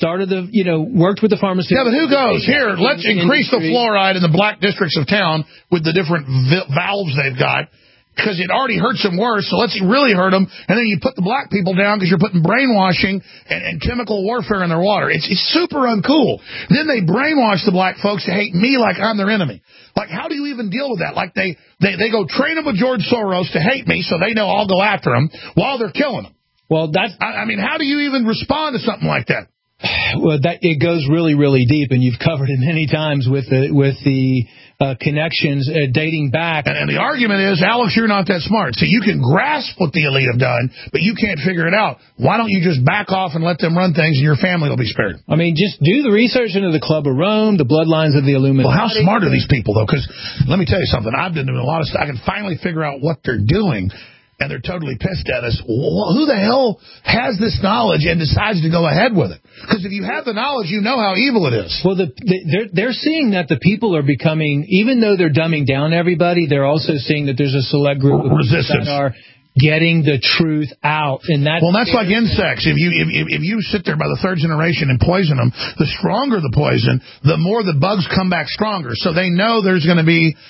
worked with the pharmaceutical... Yeah, but who goes? Here, let's increase the fluoride in the black districts of town with the different valves they've got, because it already hurts them worse, so let's really hurt them, and then you put the black people down because you're putting brainwashing and chemical warfare in their water. It's super uncool. Then they brainwash the black folks to hate me like I'm their enemy. Like, how do you even deal with that? Like, they go train them with George Soros to hate me so they know I'll go after them while they're killing them. Well, that's... I mean, how do you even respond to something like that? Well, it goes really, really deep, and you've covered it many times with the connections dating back. And the argument is, Alex, you're not that smart. So you can grasp what the elite have done, but you can't figure it out. Why don't you just back off and let them run things, and your family will be spared? I mean, just do the research into the Club of Rome, the bloodlines of the Illuminati. Well, how smart are these people, though? Because let me tell you something. I've been doing a lot of stuff. I can finally figure out what they're doing. And they're totally pissed at us. Well, who the hell has this knowledge and decides to go ahead with it? Because if you have the knowledge, you know how evil it is. Well, they're seeing that the people are becoming, even though they're dumbing down everybody, they're also seeing that there's a select group of resistance that are getting the truth out. And that's like insects. If you sit there by the third generation and poison them, the stronger the poison, the more the bugs come back stronger. So they know there's going to be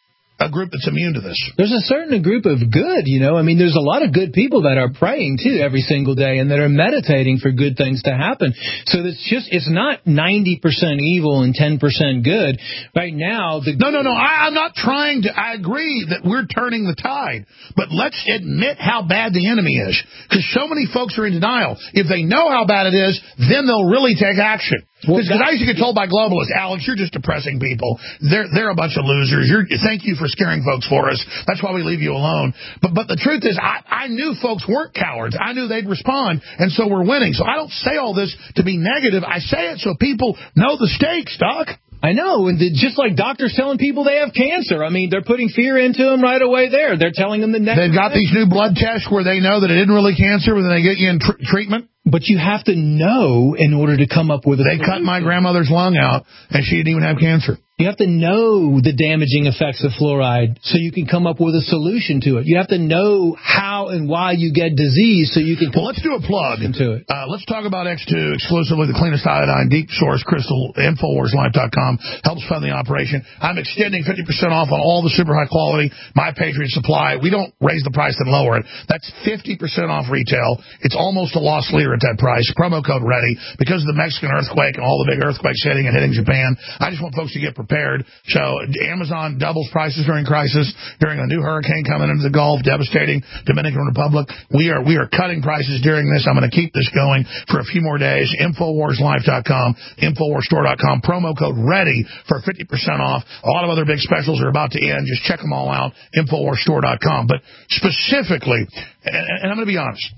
a group that's immune to this. There's a certain group of good, I mean, there's a lot of good people that are praying, too, every single day, and that are meditating for good things to happen. So it's not 90% evil and 10% good. Right now... No, I'm not trying to... I agree that we're turning the tide, but let's admit how bad the enemy is, because so many folks are in denial. If they know how bad it is, then they'll really take action. Because I used to get told by globalists, Alex, you're just depressing people. They're a bunch of losers. Thank you for scaring folks for us. That's why we leave you alone. But the truth is, I knew folks weren't cowards. I knew they'd respond, and so we're winning. So I don't say all this to be negative. I say it so people know the stakes, Doc. I know, and just like doctors telling people they have cancer. I mean, they're putting fear into them right away there. They're telling them the next They've got these new blood tests where they know that it isn't really cancer, but then they get you in treatment. But you have to know in order to come up with a solution. They cut my grandmother's lung out, and she didn't even have cancer. You have to know the damaging effects of fluoride so you can come up with a solution to it. You have to know how and why you get disease so you can... Well, let's do a plug into it. Let's talk about X2, exclusively the cleanest iodine, deep source crystal. InfoWarsLife.com helps fund the operation. I'm extending 50% off on all the super high quality My Patriot supply. We don't raise the price and lower it. That's 50% off retail. It's almost a lost leader at that price. Promo code READY. Because of the Mexican earthquake and all the big earthquakes hitting Japan, I just want folks to get prepared. So Amazon doubles prices during crisis, during a new hurricane coming into the Gulf, devastating Dominican Republic. We are cutting prices during this. I'm going to keep this going for a few more days. InfoWarsLife.com, InfoWarsStore.com. Promo code READY for 50% off. A lot of other big specials are about to end. Just check them all out. InfoWarsStore.com. But specifically, and I'm going to be honest,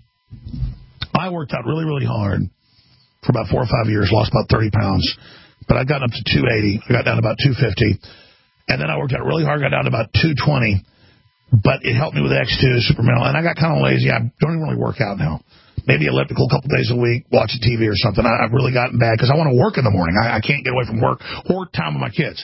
I worked out really, really hard for about 4 or 5 years, lost about 30 pounds. But I got up to 280. I got down to about 250. And then I worked out really hard, got down to about 220. But it helped me with X2, Superman. And I got kind of lazy. I don't even really work out now. maybe elliptical a couple days a week, watching TV or something. I've really gotten bad because I want to work in the morning. I can't get away from work or time with my kids.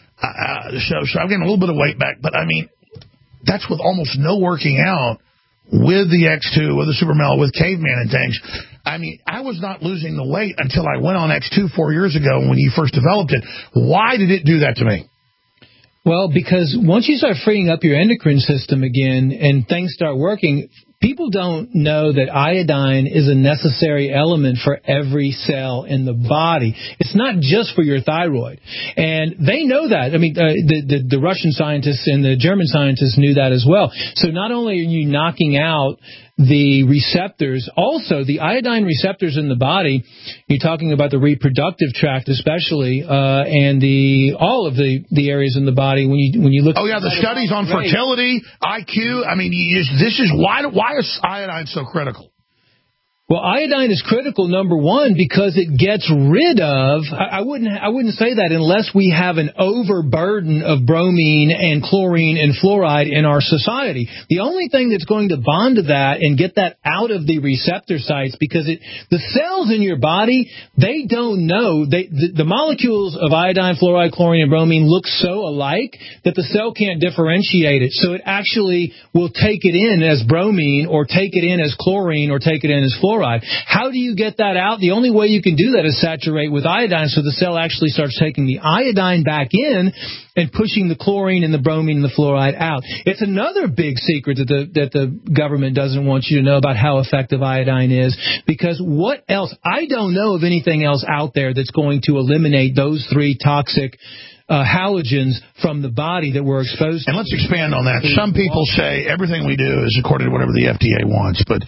So I'm getting a little bit of weight back, but I mean, that's with almost no working out with the X2, with the Supermel, with Caveman and things. I mean, I was not losing the weight until I went on X2 4 years ago when you first developed it. Why did it do that to me? Well, because once you start freeing up your endocrine system again and things start working, people don't know that iodine is a necessary element for every cell in the body. It's not just for your thyroid. And they know that. I mean, the Russian scientists and the German scientists knew that as well. So not only are you knocking out the receptors, also the iodine receptors in the body, you're talking about the reproductive tract especially, and all of the areas in the body when you look. Oh yeah, the studies on fertility, IQ. I mean, this is why is iodine so critical? Well, iodine is critical, number one, because it gets rid of, I wouldn't say that unless we have an overburden of bromine and chlorine and fluoride in our society. The only thing that's going to bond to that and get that out of the receptor sites, because the cells in your body, they don't know, the molecules of iodine, fluoride, chlorine, and bromine look so alike that the cell can't differentiate it. So it actually will take it in as bromine or take it in as chlorine or take it in as fluoride. How do you get that out? The only way you can do that is saturate with iodine so the cell actually starts taking the iodine back in and pushing the chlorine and the bromine and the fluoride out. It's another big secret that the government doesn't want you to know about how effective iodine is, because what else? I don't know of anything else out there that's going to eliminate those three toxic halogens from the body that we're exposed to. And let's expand on that. Some people say everything we do is according to whatever the FDA wants, but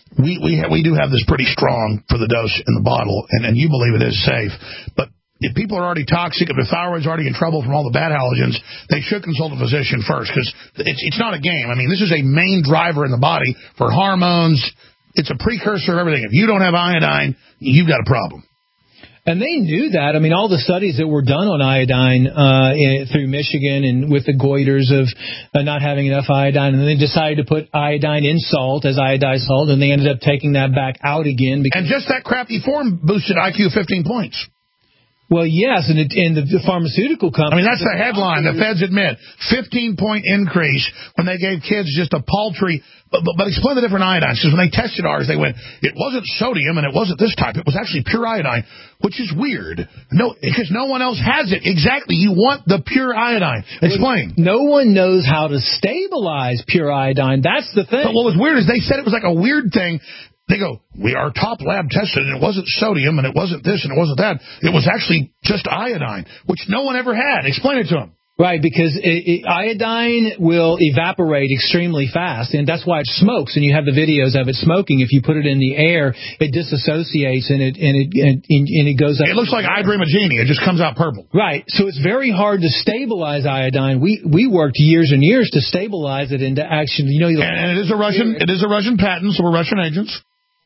we do have this pretty strong for the dose in the bottle, and you believe it is safe. But if people are already toxic, if their thyroid's already in trouble from all the bad halogens, they should consult a physician first, because it's not a game. I mean, this is a main driver in the body for hormones. It's a precursor of everything. If you don't have iodine, you've got a problem. And they knew that. I mean, all the studies that were done on iodine through Michigan and with the goiters of not having enough iodine, and they decided to put iodine in salt as iodized salt, and they ended up taking that back out again. And just that crappy form boosted IQ 15 points. Well, yes, and the pharmaceutical company. I mean, that's the headline. The feds admit 15-point increase when they gave kids just a paltry. But explain the different iodines, because when they tested ours, they went, it wasn't sodium and it wasn't this type. It was actually pure iodine, which is weird. No, because no one else has it. Exactly. You want the pure iodine. Explain. No one knows how to stabilize pure iodine. That's the thing. But what was weird is they said it was like a weird thing. They go, we are top lab tested, and it wasn't sodium, and it wasn't this, and it wasn't that. It was actually just iodine, which no one ever had. Explain it to them. Right, because iodine will evaporate extremely fast, and that's why it smokes. And you have the videos of it smoking. If you put it in the air, it disassociates, and it goes up. It looks like I Dream a Genie. It just comes out purple. Right, so it's very hard to stabilize iodine. We worked years and years to stabilize it into action. You know, and it is a Russian patent, so we're Russian agents.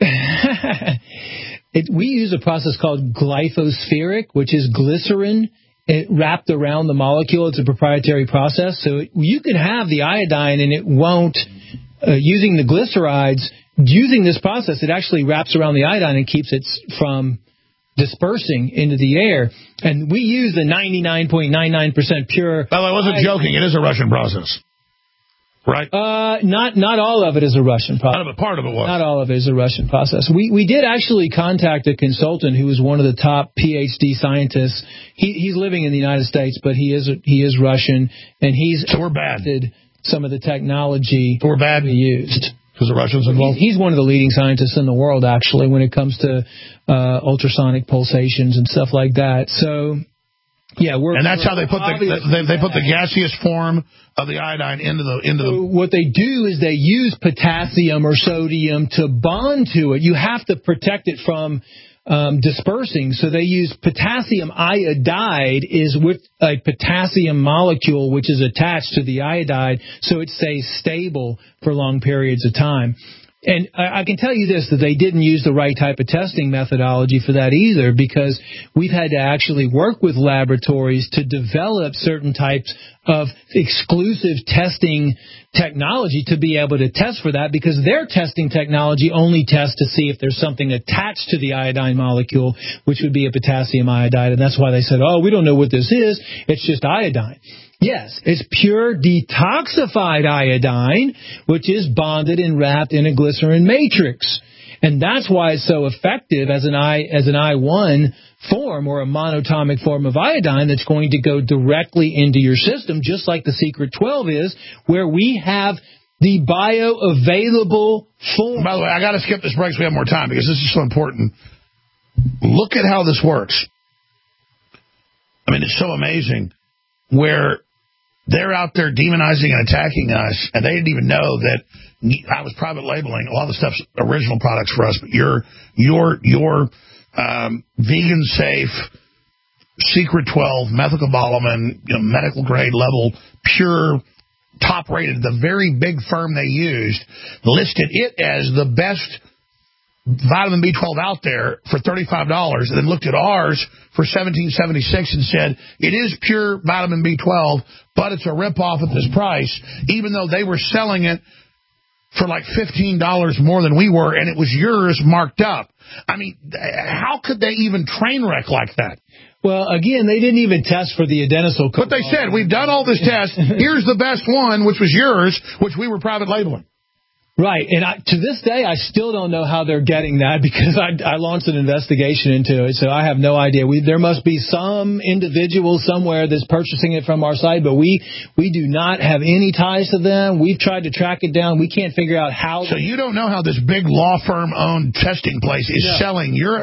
We use a process called glyphospheric, which is glycerin wrapped around the molecule. It's a proprietary process. So you can have the iodine and it won't, using the glycerides, using this process, it actually wraps around the iodine and keeps it from dispersing into the air. And we use the 99.99% pure. Well, I wasn't joking. It is a Russian process. Right? Not all of it is a Russian process. Part of it was. Not all of it is a Russian process. We did actually contact a consultant who was one of the top PhD scientists. He's living in the United States, but he is Russian, and so we're bad. Some of the technology we're bad we used. Because the Russians involved. He's one of the leading scientists in the world, actually, when it comes to ultrasonic pulsations and stuff like that. So. Yeah, and that's how they put the gaseous form of the iodine into the. What they do is they use potassium or sodium to bond to it. You have to protect it from dispersing, so they use potassium iodide is with a potassium molecule which is attached to the iodide, so it stays stable for long periods of time. And I can tell you this, that they didn't use the right type of testing methodology for that either, because we've had to actually work with laboratories to develop certain types of exclusive testing technology to be able to test for that, because their testing technology only tests to see if there's something attached to the iodine molecule, which would be a potassium iodide. And that's why they said, oh, we don't know what this is. It's just iodine. Yes, it's pure detoxified iodine, which is bonded and wrapped in a glycerin matrix. And that's why it's so effective as an I1 form, or a monatomic form of iodine that's going to go directly into your system, just like the Secret 12 is, where we have the bioavailable form. By the way, I got to skip this break so we have more time, because this is so important. Look at how this works. I mean, it's so amazing where they're out there demonizing and attacking us, and they didn't even know that I was private labeling. A lot of the stuff's original products for us, but your vegan safe Secret 12 methylcobalamin, medical grade level, pure, top rated, the very big firm they used listed it as the best vitamin B12 out there for $35, and then looked at ours for $17.76 and said, it is pure vitamin B12, but it's a ripoff at this price, even though they were selling it for like $15 more than we were, and it was yours marked up. I mean, how could they even train wreck like that? Well, again, they didn't even test for the adenosyl. But they said, we've done all this test. Here's the best one, which was yours, which we were private labeling. Right, and to this day, I still don't know how they're getting that, because I launched an investigation into it, so I have no idea. There must be some individual somewhere that's purchasing it from our site, but we do not have any ties to them. We've tried to track it down. We can't figure out how. So you don't know how this big law firm-owned testing place is selling your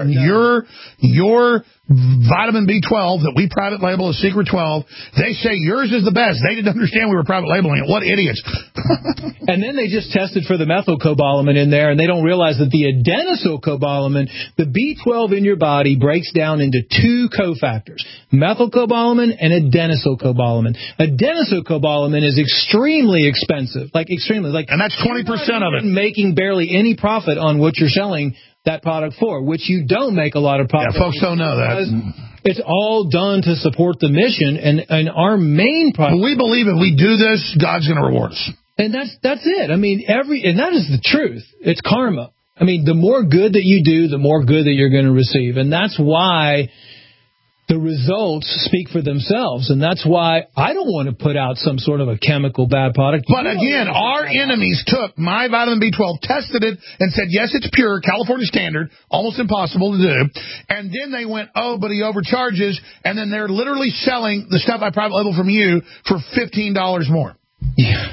vitamin B12 that we private label as Secret 12. They say yours is the best. They didn't understand we were private labeling it. What idiots. And then they just tested for the methylcobalamin in there, and they don't realize that the adenylcobalamin, the B12 in your body, breaks down into two cofactors, methylcobalamin and adenylcobalamin. Adenylcobalamin is extremely expensive, and that's 20% of it. Making barely any profit on what you're selling that product for, which you don't make a lot of profit. Yeah, folks don't know that. It's all done to support the mission, and our main product. Well, we believe if we do this, God's going to reward us. And that's it. I mean, and that is the truth. It's karma. I mean, the more good that you do, the more good that you're going to receive. And that's why the results speak for themselves. And that's why I don't want to put out some sort of a chemical bad product. But again, our enemies took my vitamin B12, tested it, and said, yes, it's pure, California standard, almost impossible to do. And then they went, oh, but he overcharges. And then they're literally selling the stuff I private label from you for $15 more. Yeah.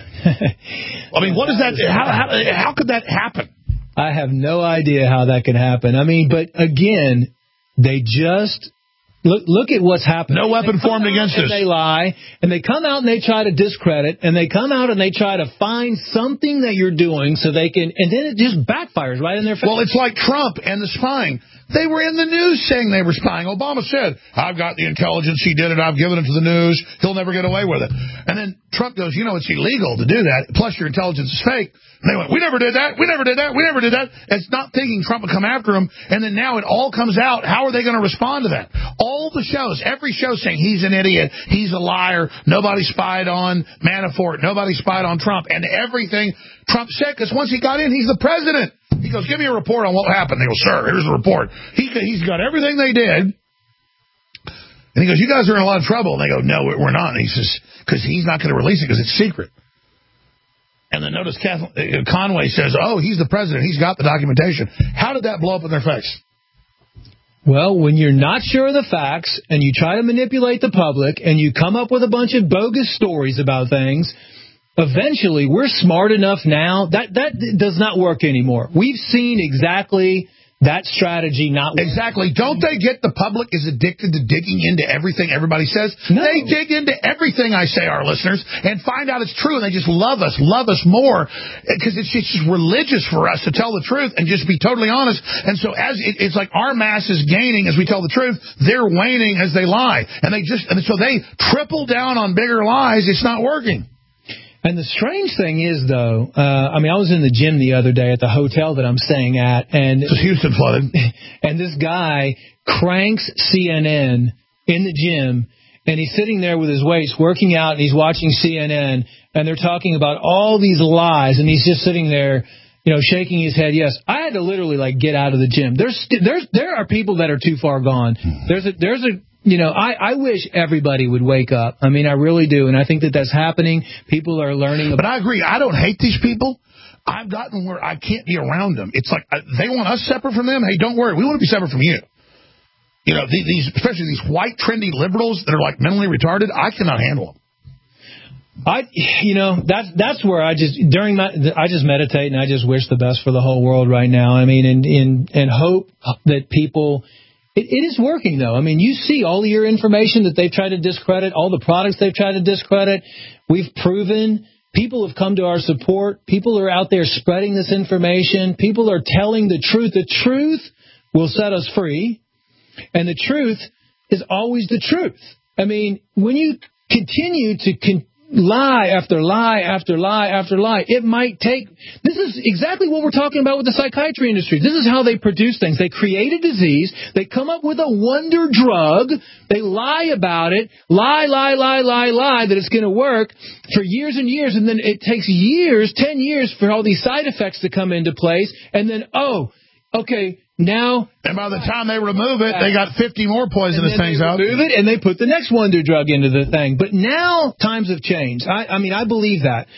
I mean, what is that? How could that happen? I have no idea how that could happen. I mean, but again, they just look at what's happened. No weapon formed against us. They lie, and they come out and they try to discredit, and they come out and they try to find something that you're doing so they can, and then it just backfires right in their face. Well, it's like Trump and the spying. They were in the news saying they were spying. Obama said, I've got the intelligence, he did it, I've given it to the news, he'll never get away with it. And then Trump goes, it's illegal to do that, plus your intelligence is fake. And they went, we never did that, we never did that, we never did that. It's not thinking Trump would come after him, and then now it all comes out. How are they going to respond to that? All the shows, every show saying he's an idiot, he's a liar, nobody spied on Manafort, nobody spied on Trump, and everything Trump said, because once he got in, he's the president. He goes, give me a report on what happened. They go, sir, here's the report. He's got everything they did. And he goes, you guys are in a lot of trouble. And they go, no, we're not. And he says, because he's not going to release it because it's secret. And then notice Conway says, oh, he's the president. He's got the documentation. How did that blow up in their face? Well, when you're not sure of the facts and you try to manipulate the public and you come up with a bunch of bogus stories about things, eventually we're smart enough now. That does not work anymore. We've seen exactly that strategy not work. Exactly. Don't they get the public is addicted to digging into everything everybody says? No. They dig into everything I say, our listeners, and find out it's true, and they just love us more, because it's just religious for us to tell the truth and just be totally honest. And so it's like our mass is gaining as we tell the truth, they're waning as they lie. And so they triple down on bigger lies. It's not working. And the strange thing is, though, I was in the gym the other day at the hotel that I'm staying at, and Houston flooded. And this guy cranks CNN in the gym, and he's sitting there with his weights, working out, and he's watching CNN, and they're talking about all these lies, and he's just sitting there, shaking his head. Yes, I had to literally get out of the gym. There are people that are too far gone. I wish everybody would wake up. I really do, and I think that's happening. People are learning. But I agree. I don't hate these people. I've gotten where I can't be around them. It's like they want us separate from them. Hey, don't worry, we want to be separate from you. Especially these white trendy liberals that are mentally retarded. I cannot handle them. That's where I just meditate and I just wish the best for the whole world right now. And hope that people. It is working, though. You see all of your information that they've tried to discredit, all the products they've tried to discredit. We've proven. People have come to our support. People are out there spreading this information. People are telling the truth. The truth will set us free, and the truth is always the truth. When you continue to lie after lie after lie after lie, it might take... This is exactly what we're talking about with the psychiatry industry. This is how they produce things. They create a disease. They come up with a wonder drug. They lie about it. Lie that it's going to work for years and years. And then it takes years, 10 years, for all these side effects to come into place. And then, okay... Now, and by the time they remove it, they got 50 more poisonous things out. They remove it, and they put the next wonder drug into the thing. But now times have changed. I believe that.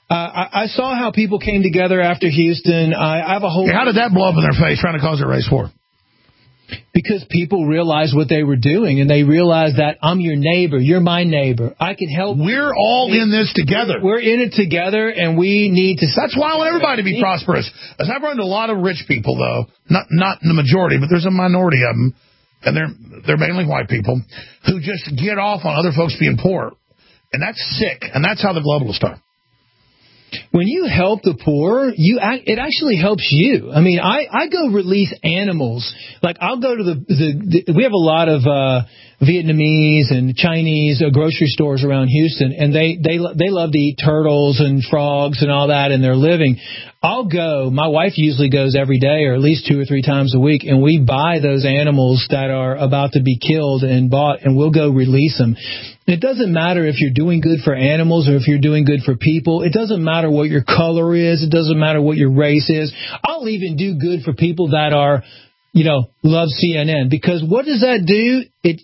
I saw how people came together after Houston. I have a whole. How did that blow up in their face, trying to cause a race war? Because people realized what they were doing, and they realized that I'm your neighbor, you're my neighbor. I can help. We're all in this together. We're in it together, and we need to. That's why I want everybody to be prosperous. As I've run into a lot of rich people, though, not the majority, but there's a minority of them, and they're mainly white people who just get off on other folks being poor, and that's sick. And that's how the globalists are. When you help the poor, it actually helps you. I go release animals. I'll go to we have a lot of Vietnamese and Chinese grocery stores around Houston, and they love to eat turtles and frogs and all that in their living. I'll go. My wife usually goes every day or at least 2 or 3 times a week, and we buy those animals that are about to be killed and bought, and we'll go release them. It doesn't matter if you're doing good for animals or if you're doing good for people. It doesn't matter what your color is. It doesn't matter what your race is. I'll even do good for people that are, love CNN, because what does that do?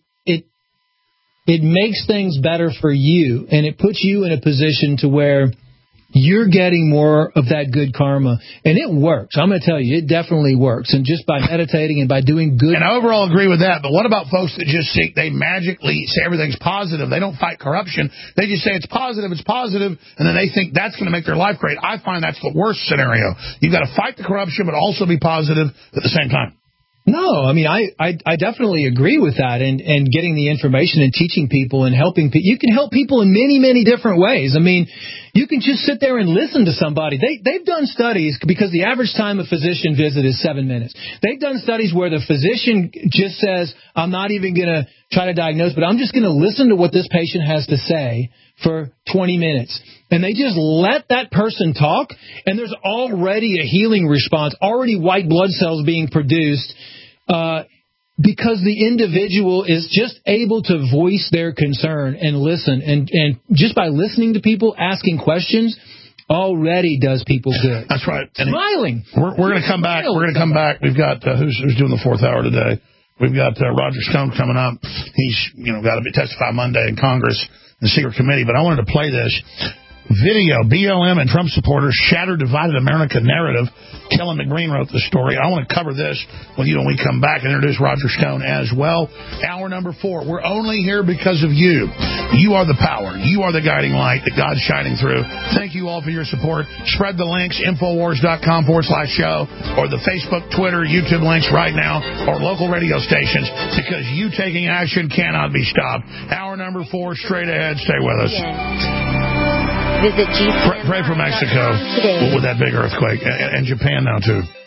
It makes things better for you, and it puts you in a position to where you're getting more of that good karma. And it works. I'm going to tell you, it definitely works. And just by meditating and by doing good. And I overall agree with that. But what about folks that just they magically say everything's positive? They don't fight corruption. They just say it's positive, and then they think that's going to make their life great. I find that's the worst scenario. You've got to fight the corruption, but also be positive at the same time. No, I definitely agree with that, and getting the information and teaching people and helping people. You can help people in many, many different ways. You can just sit there and listen to somebody. They've done studies, because the average time a physician visit is 7 minutes. They've done studies where the physician just says, I'm not even going to try to diagnose, but I'm just going to listen to what this patient has to say for 20 minutes. And they just let that person talk, and there's already a healing response, already white blood cells being produced, because the individual is just able to voice their concern and listen. And just by listening to people, asking questions, already does people good. That's right. Smiling. We're going to come back. We're going to come back. We've got, who's doing the 4th hour today? We've got Roger Stone coming up. He's, got to testify Monday in Congress, in the secret committee. But I wanted to play this video. BLM and Trump supporters shatter divided America narrative. Kellen McGreen wrote the story. I want to cover this with you when we come back and introduce Roger Stone as well. Hour number 4. We're only here because of you. You are the power. You are the guiding light that God's shining through. Thank you all for your support. Spread the links, Infowars.com/show, or the Facebook, Twitter, YouTube links right now, or local radio stations, because you taking action cannot be stopped. Hour number 4, straight ahead. Stay with us. Visit Pray for Mexico with that big earthquake, and Japan now, too.